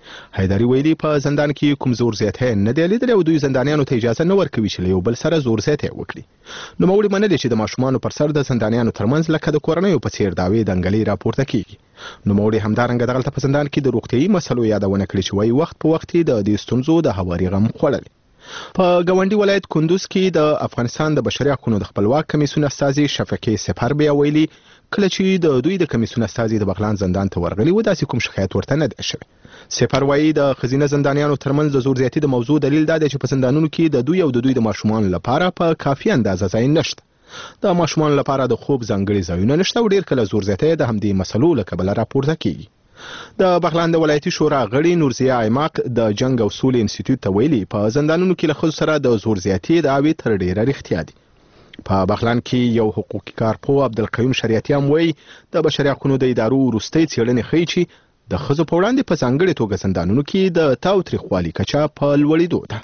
K: حیدري ویلي په زندان کې کوم زور زیاتی نه دی لیدلی او دوی زندانیانو ته اجازه نه ورکوي چې له یو بل سره زور زیاتی وکړي. نوموړي منلي چې د ماشومانو پر سر د زندانیانو ترمنځ لکه د کورنیو په څیر دعوې دنګلې راپورته کیږي. نوموړي همدارنګه دغلته په زندان کې د روغتیايي مسلو یادونه کړې چې وایي وخت په وخت د دې ستونزو د هواري غم خوړلی. په ګاونډي ولایت کندوز کې د افغانستان د بشري حقوقو د خپلواک کمیسیون استازي شفقې سپر بیا ویلي کله چې د دوی د کمیسیون استازي د بغلان زندان ته ورغلي و داسې کوم شکایت ورته نه دی شوی. سپر وایي د ښځینه زندانیانو ترمنځ د زور زیاتي د موضوع دلیل دا دی چې په زندانونو کې د دوی او د دوی د ماشومانو لپاره په کافي اندازه ځای نشته. د ماشومانو لپاره د خوب ځانګړي ځایونه نشته او ډیر کله زور زیاتی د همدې مسلو له کبله راپورته کیږي. د بغلان د ولایتي شورا غړي نورزیا ایماق د جنگ او سولې انسټیټیوټ ته ویلي په زندانونو کې له ښځو سره د زور زیاتي دعوې تر ډیره رښتیا دي. په بغلان کې یو حقوقي کارپوه عبدالقیوم شریعتي هم وایي د بشري حقوقو د ادارو وروستۍ څېړنې ښیي چې د ښځو په وړاندې په ځانګړې توګه زندانونو کې د تاوتریخوالي کچه په لوړېدو ده.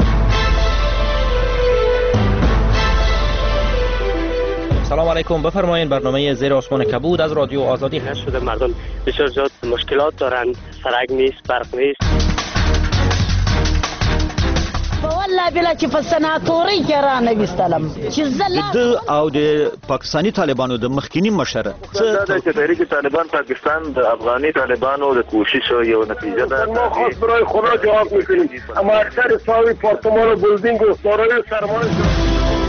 Q: سلام علیکم، بفرمایید. برنامه زیر آسمان کبود از رادیو آزادی هست شده. مردم بسیار زیاد مشکلات دارند، سرک نیست، برق نیست.
R: والله بلا چې په سناتوري کې را نویستلم چې
S: د او د پاکستانی طالبانو د مخکینی مشر
F: څه چې تحریک طالبان پاکستان د افغاني طالبانو د کوشش یو نتیجه ده.
C: ما خاص برای خدا جواب میکنیم، اما اکثر ساوی پارتمان و بلدینگ و دارای سرمایه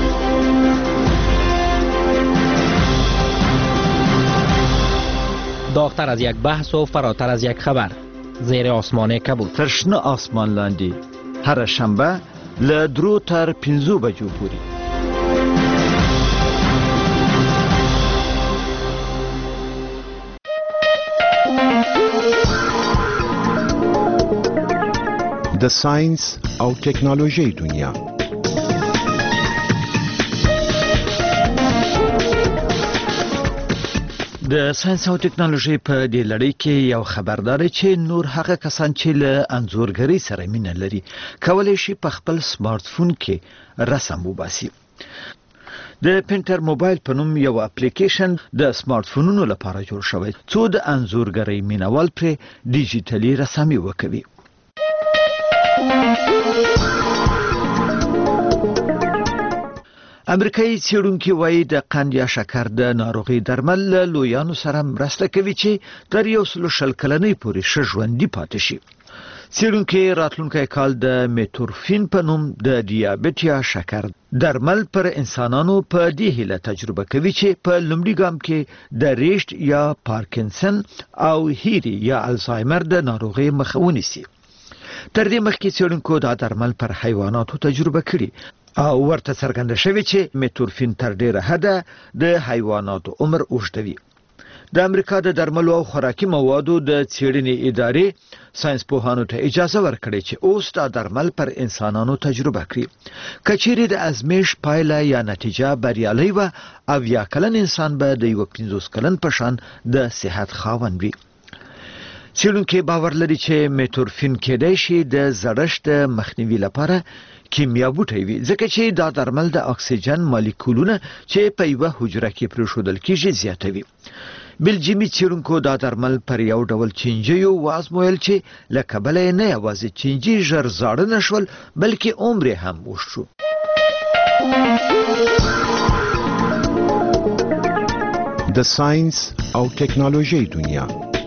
Q: داغتر از یک بحث و فراتر از یک خبر. زیر آسمان کبود.
S: ترشنه آسمان لاندی هر شنبه له 3 تر 5 بجو پورې.
M: د ساينس او ټکنالوژي دنیا.
S: د ساينس او ټکنالوژي په دې لړۍ کې یو خبردار چې نور هغه کسان چې له انځورګرۍ سره مینه لري کولای شي په خپل سمارټ فون کې رسم وباسي. د پینټر موبایل په نوم یو اپلیکیشن د سمارټ فونونو لپاره جوړ شوی څو د انځورګرۍ مینوال پر ډیجیټلي رسامي وکوي. امریکایي څېړونکي وایي د قند یا شکر د ناروغي درمل له لویانو سره مرسته کوي چې تر 120 کلنۍ پورې ښه ژوندي پاتې شي. څېړونکي راتلونکی کال د میتورفین په نوم د دیابت یا شکر درمل پر انسانانو په دې هیله تجربه کوي چې په لومړي ګام کې د ریشت یا پارکینسن او هیری یا الزایمر د ناروغي مخه ونیسي. تر دې مخکې څېړونکو دا درمل پر حیواناتو تجربه کړي او ورته څرګنده شوې چې میتورفین تر ډیره حده د حیواناتو عمر اوږدوي. د امریکا د درملو او خوراکي موادو د څېړنې ادارې ساينس پوهانو ته اجازه ورکړې چې اوس دا درمل پر انسانانو تجربه کړي. کچېرې د ازمیش پایله یا نتیجه بریالۍ وه او یا کلن انسان به د 50 کلن په شان د صحت خاوند وي. څېړونکي باور لري چې میتورفین کېدای شي د زړښت مخنیوي لپاره کیمیا بوټی وي ځکه چې دا درمل د اکسیجن مالیکولونه چې په یوه حجره کې پرېښودل کېږي زیاتوي. بلجیمي څېړونکو دا درمل پر یو ډول چینجیو وازمویل چې له کبله یې نه یوازې چینجي ژر زاړه نه شول بلکې عمر یې هم اوږد شو.
M: د ساينس او ټکنالوژي دنیا.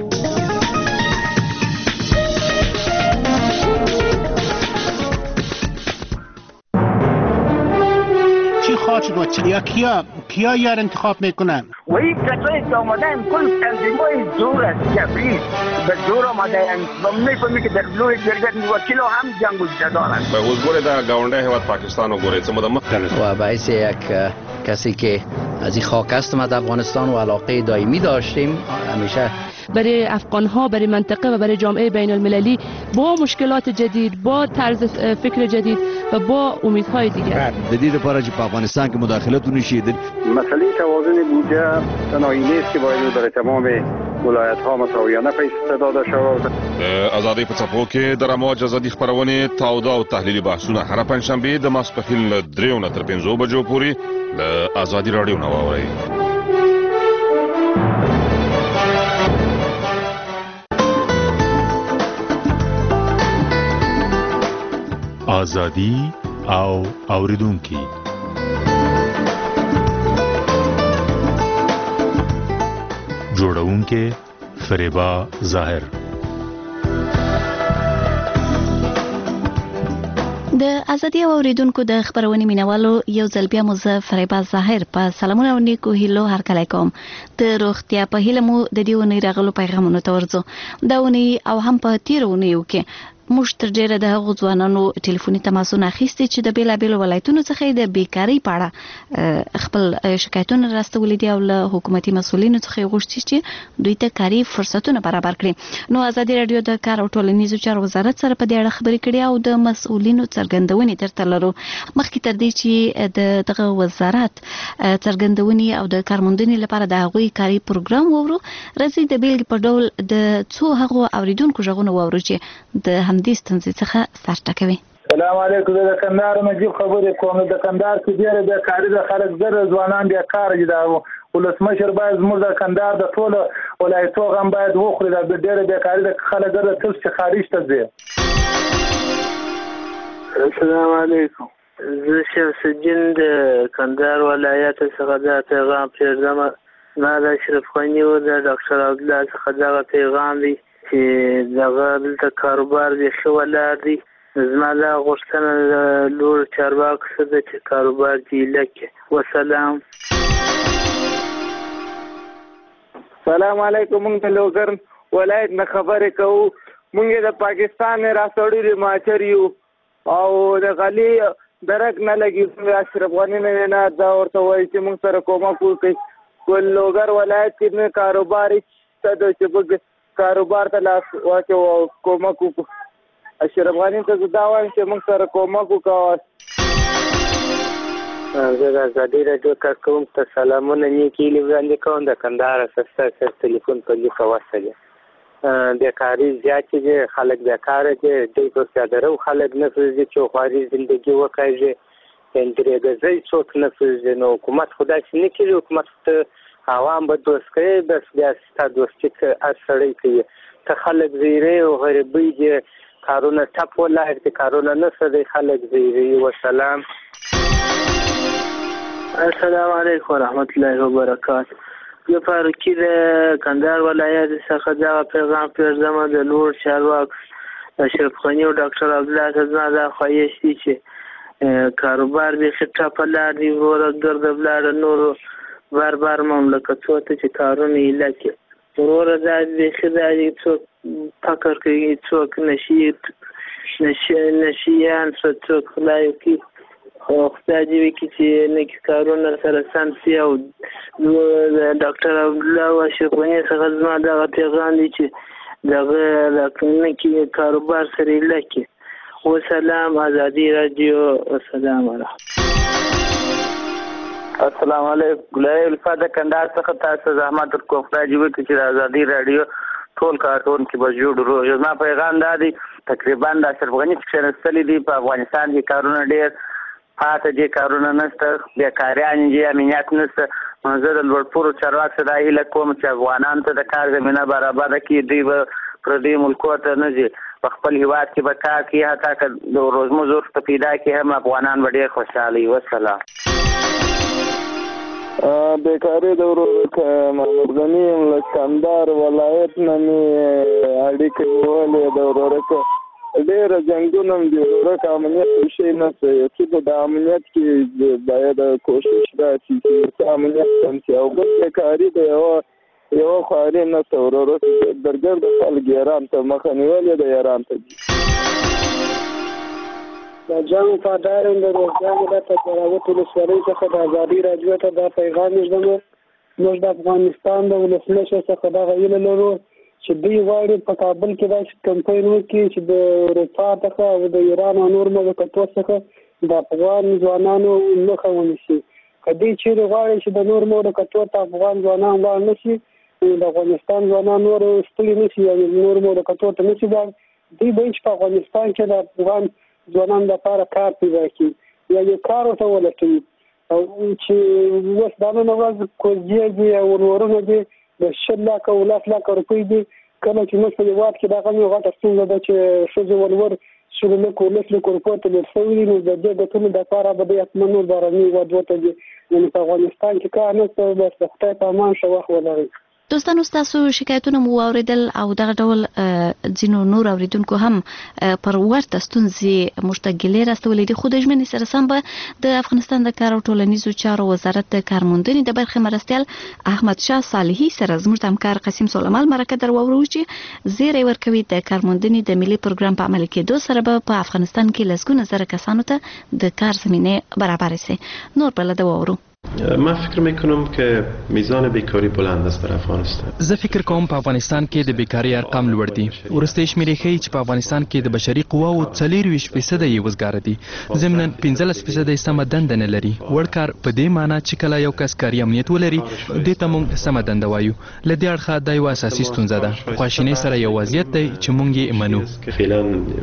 T: خواهد شد یا کیا یار انتخاب میکنن
U: و این کسایی که آمدن کل تنظیمای زور است کفری به زور آمدن و میفهمی که در بلوی جرگت وکیل هم جنگ و جدارن
O: به حضور در گاونده هیواد پاکستان و گوره
V: و باعث یک کسی که از این خاک هستم از افغانستان و علاقه دائمی داشتیم همیشه
W: برای افغان‌ها، برای منطقه و برای جامعه بین المللی با مشکلات جدید، با طرز فکر جدید و با امیدهای دیگر.
X: د دې لپاره چې په افغانستان کې مداخلت ونشي.
C: مسئله توازن بودجه تنهایی نیست که باید برای تمام ولایت‌ها مساویانه پیسې داده شود.
O: ازادي په څپو کې د رموج ازادي خبرونه تاوده او تحلیلي بحثونه هر پنځشنبه د ماسپښین له 3 تر 5 بجو پورې له ازادي رادیو نه واورئ.
D: ازادي او اوریدونکو. جوړونکې فریبا ظاهر.
G: د ازادي اوریدونکو د خبرونې مینوالو یو ځل بیا مو زه فریبا ظاهر په سلامونه او نیکو هیلو هرکلی کوم. د روغتیا په هیله مو د دې ونې راغلو پیغامونو ته ورځو. دا ونې او هم په تیرو ونیو کې موږ تر ډیره د هغو ځوانانو ټلیفوني تماسونه اخیستي چې د بیلابیلو ولایتونو څخه د بیکاری په اړه خپل شکایتونه راستولي دي او له حکومتي مسؤلینو څخه غوښتي چې دوی ته کاري فرصتونه برابر کړي. نو ازادي رادیو د کار او ټولنیزو چارو وزارت سره په دې اړه خبرې کړې او د مسؤلینو څرګندونې درته لرو. مخکې تر دې چې دغه وزارت څرګندونې او د کارموندنې لپاره د هغوی کاري پروګرام وورو، راځي د بیلګې په ډول د څو هغو اوریدونکو غږونه وورو چې د همدې ستونزې څخه سر ټکوي.
I: السلام علیکم. د کندهار مجيب خبرې کوم. د کندهار کې ډېر بیکاري د خلک زره ځوانان بیکار دي. دا ولسمشر باید زموږ د کندهار د ټول ولایتو غم باید وخوري. دا ډېر بیکاري د خلک زره تل چې خارج ته ځي.
J: السلام علیکم. زه شمس الدین د کندهار ولایت څخه دا پیغام پرېږدم. ما د اشرف غني او د ډاکټر عبدالله څخه دغه پیغام دی چې دغه دلته کاروبار دی ښه ولاړ دی. زما دا غوښتنه لور چارواکو څخه ده چې کاروبار دې لکه. وسلام.
Y: سلام علیکم. موږ د لوګرن ولایت نه خبرې کوو. موږ د پاکستان نه راستړي ماچر یو او د غلي درک نه لګي. اشرف غني نه دا ورته وایي چې موږ سره کومک وکړي. ګل لوګر ولایت کې نه کاروبار څه د چې کاروبار ته لاس واچو او کومک وکړو. اشرف غني ته دا وایم چې موږ سره کومک وکړو.
J: زه د ازادي راډیو کارکوونکو ته سلامونه نیکې هیلې وړاندې کوم. د کندهار ستاسو ټلیفون په لیکه وصل بیکاري زیاتې دي، خلک بیکاره دي، دوی په سیادرو خلک نه پرېږدي چې خواري زندګي وکړي. انتریګزۍ څوک نه پرېږدي. نو حکومت خو داسې نه کوي. حکومت ته عوام به دوست کوي، بس بیا ستا دوستي که هر سړی کوي. ته خلک زیری او غریبۍ دي، کارونه ټپ ولاړ دي، کارونه نشته دی، خلک زیری. وسلام. السلام علیکم ورحمت الله وبرکاته. زه فاروقي د کندهار ولایت څخه دغه پیغام پرېږدم. د لوړ چارواکو اشرف غني او ډاکټر عبدالله ته زما دا خواهش دی چې کاروبار بیخي ټپه لاړ دی، وروره ګرده ولاړه، نورو بار مملکتونو ته چې کارونه یې لکې. وروره دا بیخي دا څوک فکر کوي، څوک نشیان شو، څوک خدای کوي. خدای دې وکړي چې نکي کارونه سره سم شي. او د ډاکټر عبدالله او اشرف غني څخه زما دغه پیغام دی چې دغه نکي کاروبار سره یې لکې. وسلام. ازادي راډیو. السلام علیکم.
Y: السلام علیکم. ګلای الفاظ کندهار څخه تاسو زحمت ورکو. خدای دې وکړي چې ازادي راډیو ټول کارکونکي به جوړ روغ. زما پیغام دا دی تقریبا د اشرف غني چې نستلې دي په افغانستان کې کارونه ډېر پاتې دي، کارونه نشته، بیکاریان دي، امنیت نشته. زه د لوړپوړو چارواکو څخه دا هیله کوم چې افغانانو ته د کار زمینه برابره کړي. دوی به پردي ملکونو ته نه ځي، په خپل هیواد کې به کار کوي. حتی که د روزمزور ته پیدا کړي هم افغانان به ډېر خوشحاله وي. وسلام.
I: بیکاري د محمد غني له کندهار ولایت نه مې اړیکې نیولې. د ورورکه ډېره جنګونه هم دي. ورورکه امنیت شی نشته. یو څه په د امنیت کې باید کوشش راشي چې امنیت کم شي. او بل بیکاري د یوه خواري نشته. ورورکه درګرد خلک ایران ته مخه نیولې ده، ایران ته ځي.
Z: د جنګ فادارم د روزګان د تجارت ولسوالۍ څخه د ازادي راډیو ته دا پیغام ږدم. موږ د افغانستان د ولسمشر څخه دا هیله لرو چې دوی غواړي په کابل کې داسې کمپاین وکړي چې د اروپا څخه او د ایران او نور مملکتونو څخه د افغان ځوانانو مخه ونیسي. که دوی چیرې غواړي چې د نور مملکتونو ته افغان ځوانان لاړ نه شي، د افغانستان ځوانان نور ستړي نه شي، یعنې نور مملکتونو ته نه شي لاړ، دوی به چې په افغانستان کې د افغان ځوانانو لپاره کار پیدا کړي یا یو کار ورته ولټوي. او چې اوس دا نن ورځ کوزدې دي او ورورونه دي د 100 لکه او 10 لکه روپۍ دي. کله چې موږ په هېواد کې دغه یو غټه ستونزه ده چې ښځې ولور شروع کولس له کورپورت له سوي نو د دې ټول د کار به د اتمنو بارني ودوته دي نو په افغانستان کې کار نه څه بس خدای په امان شو وخت ولري.
G: دوستانو تاسو شکایتونه مو اوریدل او دغه ډول ځینو نور اوریدونکو هم پر ورته ستونزې مشتګلې راستولې دي. خو د ژمنې سره سم به د افغانستان د کار او ټولنیزو چارو وزارت د کارموندنې د برخې مرستیال احمد شاه صالحي سره زموږ همکار قاسم سلیمان مرکه درواورو چې زیری ورکوي د کارموندنې د ملي پروګرام په عملي کېدو سره به په افغانستان کې لسګونه زره کسانو ته د کار زمینه برابر شي. نور بل درواورو.
B: من فکر میکنم که میزان بیکاری بلند است در افغانستان.
E: زه فکر کوم په افغانستان کې د بیکاری ارقام لوړ دي. ورسته شمیرې ښیي چې په افغانستان کې د بشري قواو 24% یې وزګار دي. ضمناً 15% سمه دنده نه لري. وړ کار په دې معنی چې کله یو کس کاري امنیت ولري دې ته موږ سمه دنده وایو. له دې اړخه دا یو اساسي ستونزه ده. خواشینۍ سره یو وضعیت دی چې موږ یې منو.
B: فعلا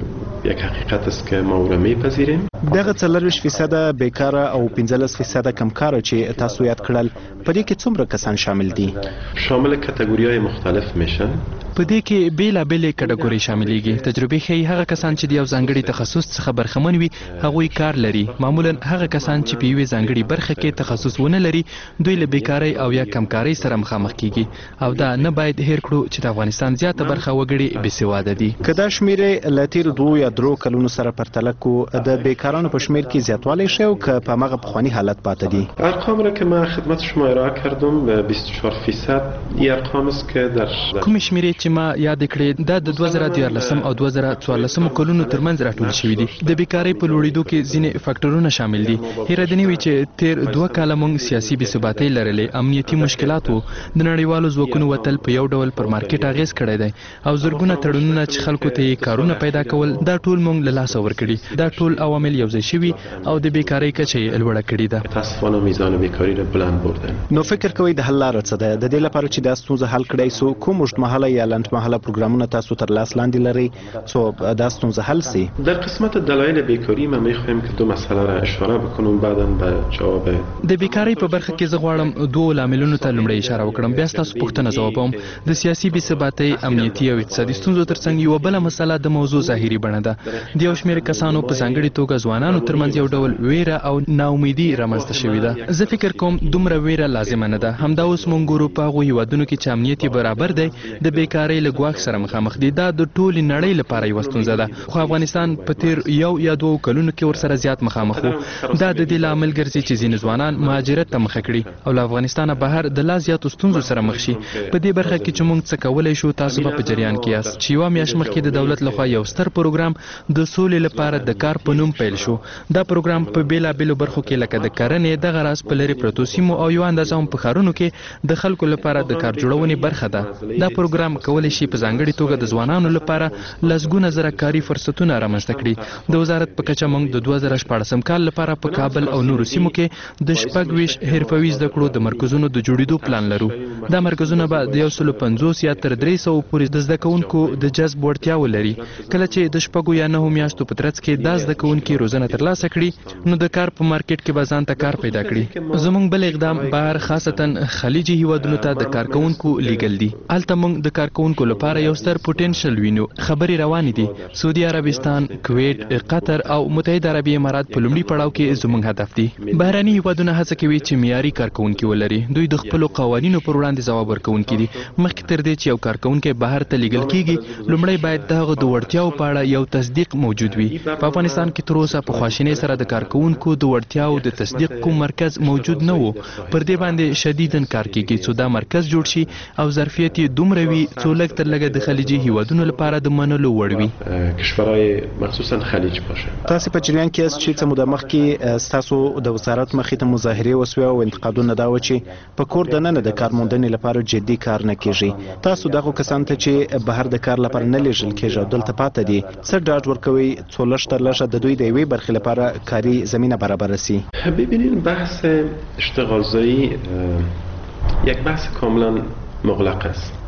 B: یک حقیقت است که ما او را میپذیریم.
H: دغه 40% بیکاره او 15% کمکاره چې تاسو یاد کړل په دې کې څومره کسان شامل دي؟
B: شامل کټګوری‌های مختلف میشن.
E: په دې کې بیلابېلې کټګوري شاملېږي. تجربه ښیي هغه کسان چې د یو ځانګړي تخصص څخه برخمن وي هغوی کار لري. معمولا هغه کسان چې په یوې ځانګړي برخه کې تخصص ونه لري دوی له بیکارۍ او یا کمکارۍ سره مخامخ کیږي او دا نه باید هیر کړو چې د افغانستان زیاته برخه وګړي بېسواده دي.
H: که دا شمیرې له تېرو 2 یا 3 کلونو سره پرتله کړو د بیکارانو په شمیر کې زیاتوالی شوی او که په هغه پخواني حالت پاتې دي؟
B: ارقام را که من خدمت شما ارائه کردم 24% این ارقام است که در
E: کوم شمیرې چې ما یاد کړې دا د 2014 او 2014 کلونو ترمنځ راټول شوي دي. د بیکاری په لوړېدو کې ځینې فاکټورونه شامل دي. هیره دې نه وي چې تیر 2 کاله موږ سیاسي بې ثباتۍ لرلې، امنیتي مشکلات وو، د نړیوالو ځواکونو وتل په یو ډول پر مارکیټ اغیز کړی دی او زرګونه تړونونه چې خلکو ته کارونه پیدا کول دا ټول موږ له لاسه ورکړي. دا ټول عوامل یو ځای شوي او د بیکاری کچه یې لوړه کړې ده.
B: متاسفانه میزان بیکاری را بلند بردن.
H: نو فکر کوئ د حل لاره څه ده؟ د دې لپاره چې دا ستونزه حل کړئ سو کوم اوږدمهاله یا لنډمهاله پروګرامونه تاسو تر لاس لاندې لرئ څو دا ستونزه حل سي؟
B: در قسمت دلایل بیکاری ما میخوایم که 2 مسئله را اشاره بکنم بعداً به جواب.
E: د بیکاری په برخه کې زه غواړم 2 لاملونو ته لومړی اشاره وکړم، بیا تاسو پوښتنه ځوابوم. د سیاسي بې ثباتۍ، امنیتي او اقتصادي ستونزو ترڅنګ یو بل مسله د موضوع ظاهري بڼه ده. د یو شمېر کسانو په ځانګړي توګه ځوانانو ترمنځ یو ډول ویره او ناامیدي رامنځته شوې ده. زه فکر کوم دومره ویره لازمه نه ده. همدا اوس مونږ ګورو په هغو هیوادونو کې چې امنیت برابر دی د بیکاری له ګواښ سره مخامخ دي. دا د ټولې نړۍ لپاره یوه ستونزه ده، خو افغانستان په تیر 1 یا 2 کلونو کې ورسره زیات مخامخ وو. دا د دې لامل ګرځي چې ځینې ځوانان مهاجرت ته مخه کړي او له افغانستانه بهر د لا زیاتو ستونزو سره مخ شي. په دې برخه کې چې مونږ څه کولی شو تاسو به په جریان کې یاست چې یوه میاشت مخکې د دولت لخوا یو ستر پروګرام د سولې لپاره د کار په نوم پیل شو. دا پروګرام په بیلابېلو برخو کې لکه د کرنې، دغه راز په لرې پرتو سیمو او یو اندازه هم په ښارونو کې د خلکو لپاره د کار جوړونې برخه ده. دا پروګرام کولی شي په ځانګړي توګه د ځوانانو لپاره لسګونه زره کاري فرصتونه رامنځته کړي. د وزارت په کچه موږ د 2014 کال لپاره په کابل او نورو سیمو کې د 26 حرفوي زده کړو د مرکزونو د جوړېدو پلان لرو. دا مرکزونه به د 150 یا تر 300 پورې د زده کوونکو د جذب وړتیا ولري. کله چې د 6 یا 9 میاشتو په ترڅ کې دا زده کوونکي روزنه ترلاسه کړي نو د کار په مارکیټ کې به ځان ته کار پیدا کړي. زموږ بل اقدام بهر خاصتا خلیجي هیوادونو ته د کارکونکو لیږل دي. هلته موږ د کارکونکو لپاره یو ستر پوتنشل وینو. خبرې روانې دي. سعودي عربستان، کویت، قطر او متحده عربي امارات په لومړي پړاو کې زموږ هدف دي. بهرني هیوادونه هڅه کوي چې معیاري کارکونکي ولري. دوی د خپلو قوانینو پر وړاندې ځواب ورکوونکي دي. مخکې تر دې چې یو کارکونکی بهر ته لیږل کیږي لومړی باید د هغه د وړتیاو په اړه یو تصدیق موجود وي. په افغانستان کې تر اوسه په خواشینۍ سره د کارکونکو د وړتیاو د تصدیق کوم مرکز موجود نه وو. پر دې باندې شدیداً کار کیږي څو دا مرکز جوړ شي او ظرفیت یې دومره وي څو لږ تر لږه د خلیجي هیوادونو لپاره د منلو وړ وي.
B: کشورهای مخصوصا خلیج باشه.
H: تاسو په جریان کې یاست چې څه موده مخکې تاسو د وزارت مخې ته مظاهرې وسوې او انتقادونه دا و چې په کور دننه د کارموندنې لپاره جدي کار نه کیږي. تاسو دغه کسان ته چې بهر د کار لپاره نه لیږل کیږي او دلته پاتې دي څه ډاډ ورکوي څو لږ تر لږه د دوی د یوې برخې لپاره کاري زمینه برابر شي؟
B: ببینید بحث اشتغالزایی یک بحث کاملا مغلق است.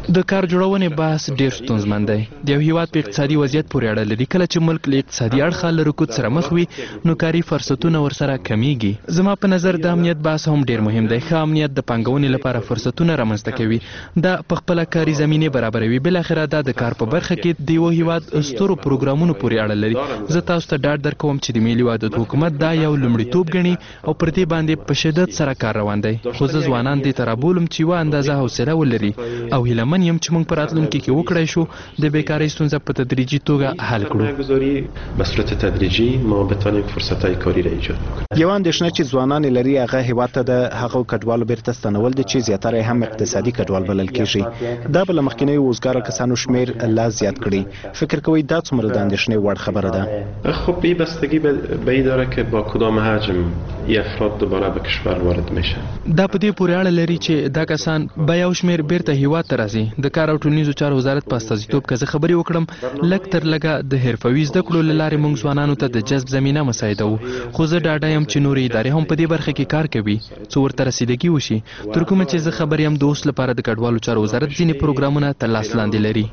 E: د کار جوړونې بحث ډیر ستونزمن دی. د یو هیواد په اقتصادي وضعیت پورې اړه لري. کله چې ملک له اقتصادي اړخه له رکود سره مخ وي نو کاري فرصتونه ورسره کمیږي. زما په نظر د امنیت بحث هم ډیر مهم دی. ښه امنیت د پانګونې لپاره فرصتونه رامنځته کوي. دا په خپله کاري زمینې برابروي. بالاخره دا د کار په برخه کې د یو هیواد سترو پروګرامونو پورې اړه لري. زه تاسو ته ډاډ درکوم چې د ملي وحدت حکومت دا یو لومړیتوب ګڼي او پر دې باندې په شدت سره کار روان دی. خو زه ځوانان دې ته رابولم چې یوه اندازه حوصله ولري او هیله من یم چې موږ په راتلونکي کې وکړای شو د بیکارۍ ستونزه په تدریجي توګه حل کړو.
B: به صورت تدریجی ما بتوانیم فرصت‌های کاری را ایجاد کنیم.
H: یو اندېښنه چې ځوانان لري هغه هیواد ته د هغو کډوالو بیرته ستنول دي چې زیاتره هم اقتصادي کډوال بلل کېږي. دا به له مخکینیو وزګارو کسانو شمیر لا زیات کړي. فکر کوئ دا څومره د اندېښنې وړ خبره ده؟
B: خب این بستگی به این داره که با کدام حجم این افراد دوباره به کشور وارد میشن.
E: دا په دې پورې اړه لري چې دا کسان به یو شمیر بیرته هیواد ته راځي. د کار او ټولنیزو چارو وزارت په استازیتوب کې زه خبرې وکړم. لږ تر لږه د حرفوي زده کړو له لارې موږ ځوانانو ته د جذب زمینه مساعدوو. خو زه ډاډه یم چې نورې ادارې هم په دې برخه کې کار کوي څو ورته رسیدګي وشي. تر کومه چې زه خبر یم د اوس لپاره د کډوالو چارو وزارت ځینې پروګرامونه تر لاس لاندې لري.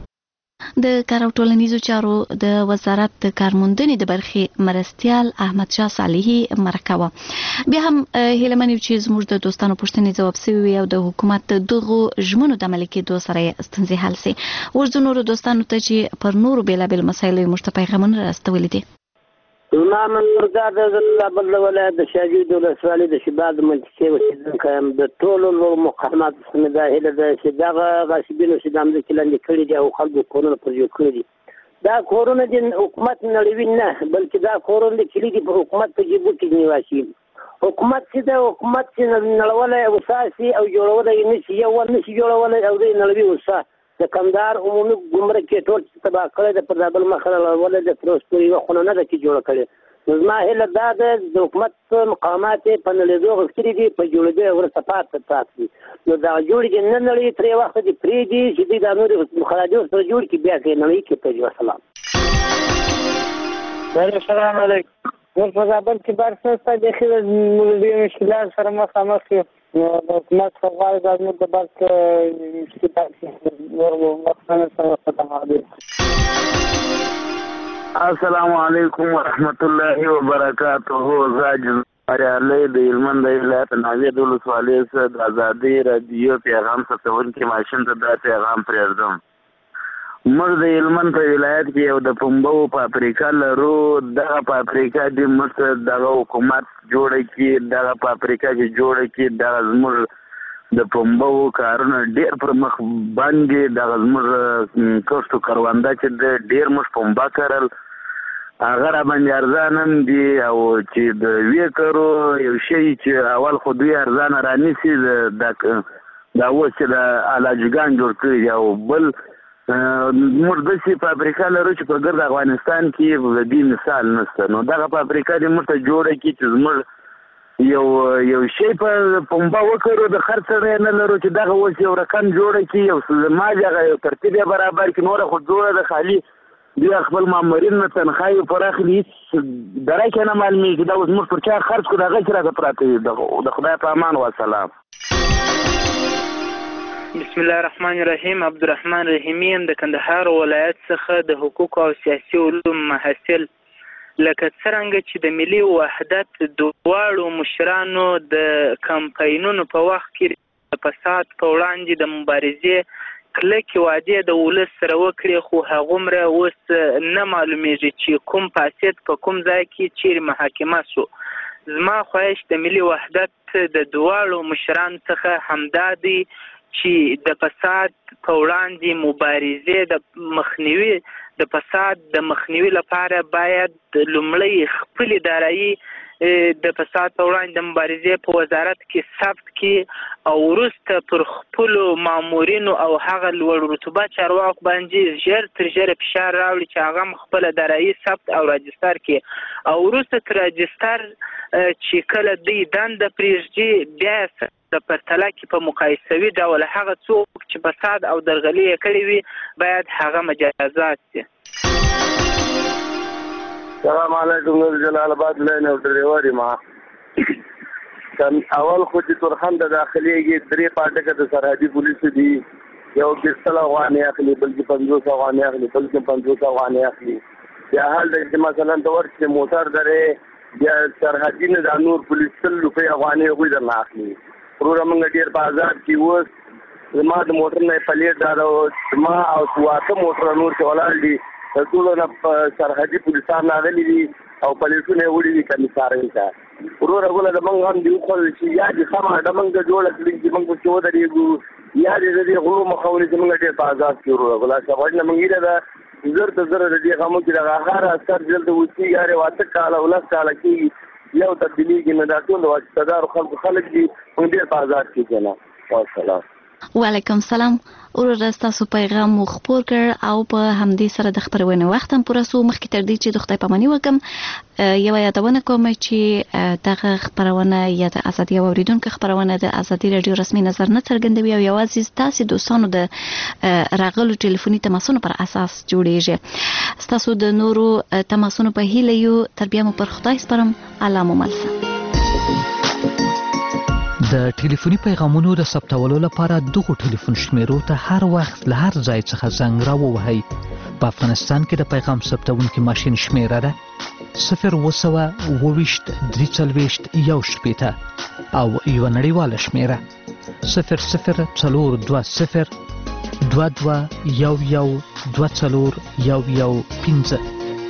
G: د کار او ټولنیزو چارو د وزارت د کارموندنې د برخې مرستیال احمد شاه صالحي مرکه وه. بیا هم هیله من یو چې زموږ د دوستانو پوښتنې ځواب سوي وي او د حکومت دغو ژمنو د عملي کېدو سره یې ستونزې حل سي. ورځو نورو دوستانو ته چې پر نورو بېلابېلو مسایلو یې موږ ته پیغامونه راستولي دي.
A: زما منظور دا د زابل ولایت د شاجوی د ولسوالۍ د شباب د منطقې اوسېدونکی یم. د ټولو نورو مقاماتو څخه مې دا هیله ده چې دغه غاصبینو چې د همدې کې لاندې کړي دي او خلکو کورونه پر جوړ کړي دي. دا کورونه د حکومت نړوي نه بلکې دا کورونه د کلي دي په حکومت په جیبو کې نیواسي. حکومت چې د حکومت چې نړولی وساسي او جوړولی یې نشي یو ور نشي جوړولی او دی نړوي وسا. د کندهار عمومي ګمرک کې ټول چې تباه کړی د پر زابل مخه راولولی د تروس پورې یوه خونه نه ده چې جوړه کړې. نو زما هیله دا ده د حکومت مقامات یې په نړېدو غوښتلي دي په جوړېدو یې وروسته پاتې دي. نو دغه جوړې دي نه نړوي ترې وخته دې پرېږدي چې دوی دا نورې مخراجو سره جوړ کړي بیا که یې نړوي کړي. په وسلام.
I: السلام علیکم. موږ په زابل کې بار سسته بیخي د ډېرو مشکلات سره مخامخ یو. نو د حکومت څخه غواړي دا زموږ د برق مشکلات نور مخکنه سره ختمه دي.
K: السلام علیکم ورحمت الله وبرکاته. زاجز اریالی د هلمند د ولایت ناوې د ولسوالۍ څخه د ازادۍ راډیو پیغام ثبتونکي ماشین ته دا پیغام پرېږدم. موږ د هلمند په ولایت کې یو د پنبو فابریکه لرو. دغه فابریکه دې موږ ته دغه حکومت جوړه کړي. دغه فابریکه چې جوړه کړي دغه زموږ د پنبو کارونه ډېر پر مخ باندې. دغه زموږ کښتو کرونده چې د ډېر موږ پنبه کرل هغه را باندې ارزان هم دي او چې د وې کرو یو شی چې اول خو دوی ارزانه رانیسي دا اوس چې د علاجګان جوړ کړي دي. او بل موږ داسې فابریکه لرو چې په ګرد افغانستان کې د دې مثال نشته. نو دغه فابریکه دې موږ ته جوړه کړي چې زموږ یو شی په پنبه وکړو د خرڅ سره نه لرو چې دغه اوس یو رقم جوړه کړي یو ماج هغه یو ترتیب یې برابر کړي. نوره خو جوړه د خالي دوی خپل مامورین نه تنخواهی پراخلي هېڅ درکه نه معلومېږي. دا اوس موږ پر چا خرڅ کړو د هغه چې راته پراته دي. د خدای په امان وسلام.
L: بسم الله الرحمن الرحیم. عبدالرحمن رحیمی یم د کندهار ولایت څخه د حقوق او سیاسي علوم محصل. لکه څرنګه چې د ملي وحدت دواړو مشرانو د کمپاینونو په وخت کې د فساد په وړاندې د مبارزې کلکې وعدې د ولس سره وکړې خو هغومره اوس نه معلومیږي چې کوم فاسد په کوم ځای کې چیرې محاکمه سو. زما خواهش د ملي وحدت د دواړو مشرانو څخه همدا دی چې د فساد په وړاندې مبارزې د مخنیوي د فساد د مخنیوي لپاره باید لومړی خپل ادارایي د فساد په وړاندې د مبارزې په وزارت کې ثبت کړي او وروسته پر خپلو مامورینو او هغه لوړ رتبه چارواکو باندې ژر تر ژره فشار راوړي چې هغه هم خپل ادارایي ثبت او راجستر کړي او وروسته تر راجستر چې کله دوی دنده پرېږدي بیا د پرتله کې په مقایسوي ډول هغه څوک چې فساد او درغلي یې کړې وي باید هغه مجازات شي.
K: سلام علیکم. نور جلال آباد لاین او ډریور یم. اول خو چې تورخم د داخليږي 3 پاټکه د سرحدي پولیسو دي
I: یو 20 افغانۍ اخلي، بل کې 50 افغانۍ اخلي، بل کې 50 افغانۍ اخلي. بیا حال د مثلا د ورته موټر درې بیا سرحدي نه د نور پولیس 100 روپۍ افغانۍ غوي درنه اخلي. ورور موږ ډیر په آزاد کې وس زما د موټر نه پلیټ دارو ما او واته موټر نور چې ولاړ دي ټول نه سرحدي پولیسان راغلي دي او پلیټونه وړي دي کمیسارۍ ته. ورور غوله د موږ هم دی خو چې یا دي سم د موږ د جوړ کړی چې موږ په چو درېګو یا دې غلو مخاوني چې موږ ډیر په آزاد کې ورور غوله شوړ نه موږ دا زر د دې غمو کې د هر اثر جلد وسی یاره واته کاله ولس کاله کې یو تبدیلی کې نه دا ټول واستدار خلک دي موږ ډیر په آزاد کې کنه. والسلام.
G: وعلیکم سلام. ورور تاسو پیغام مو خپور کړ او په همدې سره د خبرونه وخت هم پوره سو. مخکې تر دې چې د خدای پاماني وکم یو یادونه کوم چې دغه خبرونه یا د ازادي اوریدونکو خبرونه د ازادي رادیو رسمي نظر نه څرګندوي او یوازې تاسو دوستانو د راغلو ټلیفوني تماسونو پر اساس جوړیږي. تاسو د نورو تماسونو په هیله یو تر بیا مو پر خدای سپارم. الله مو ملسه.
F: د ټلیفوني پیغامونو د ثبتولو لپاره دغه ټلیفون شمیرو ته هر وخت له هر ځای څخه زنګ راووهئ. په افغانستان کې د پیغام ثبتونکي ماشین شمیره ده 020 23 1 او یو نړیواله شمیره 0040 22 11 24 15.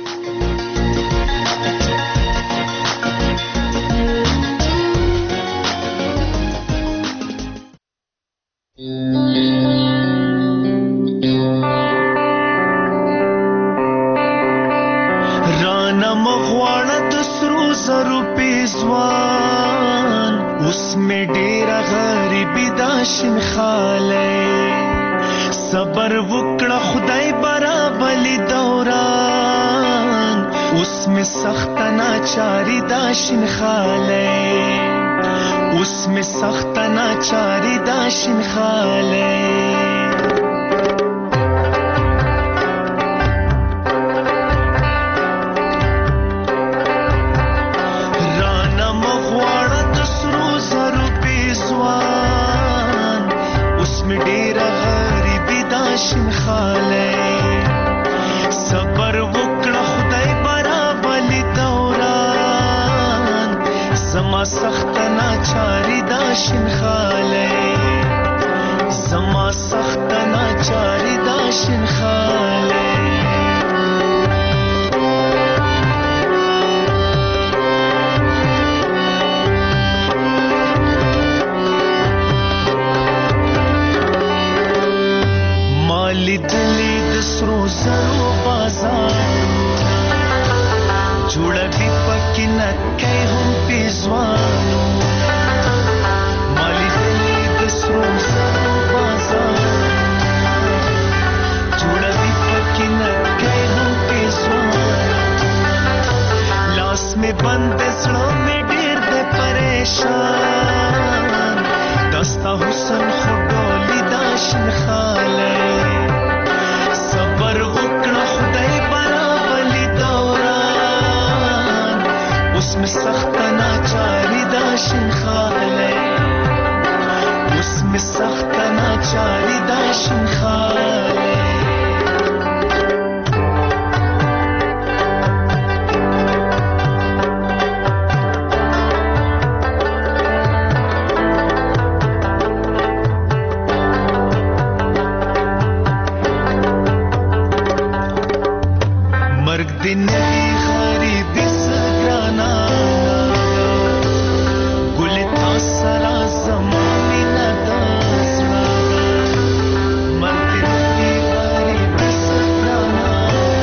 N: صبر وکړه خدای برابلی دوران اوس می سخت ناچاری داشن خاله اوس می سخت ناچاری داشن خاله صبر وکړه خدای برابلی دوران زما سخت ناچاری داشن خاله زما سخت ناچاری داشن خاله مالی دلی سرو زرو بازار جوړه دی پکې نکای هم پیزوانو مالی دلی د سرو زرو بازار جوړه دی پکې نکای هم پیزوانو لاس می بند زړه می ډیر د پریشان دستا حسن خډولی داشن خاله صبر وکړه خدای برابلی دوران اوس می سخت ناچاری داشن خاله اوس می سخت ناچاری داشن خاله نبی غریبی سگرانا گلی تا سرا زمانی ندازنا مرد نبی غریبی سگرانا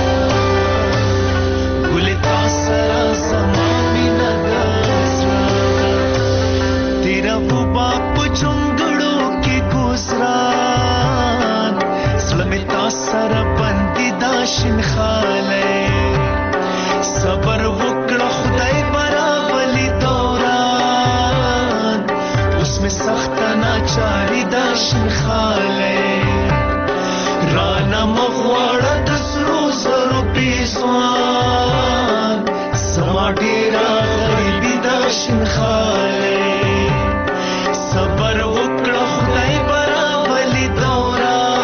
N: گلی تا سرا زمانی ندازنا تیرا وہ باپ چنگڑوں کی گزران سلمی تا سرا بندی داشن خاله صبر وکړه خدای برابلی دوران اوس می سخت ناچاری داشن خاله رانا مغواړه د سرو زرو پیسوان سما ډیرا غریبی داشن خاله صبر وکړه خدای برابلی دوران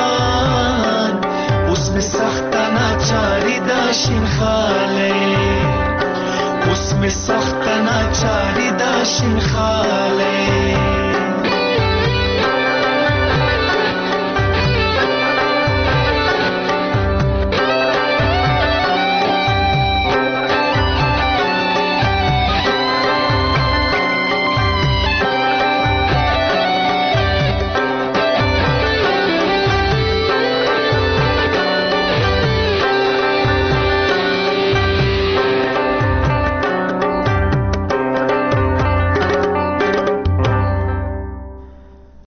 N: شین خاله اوس می سخت ناچاری دا شین خاله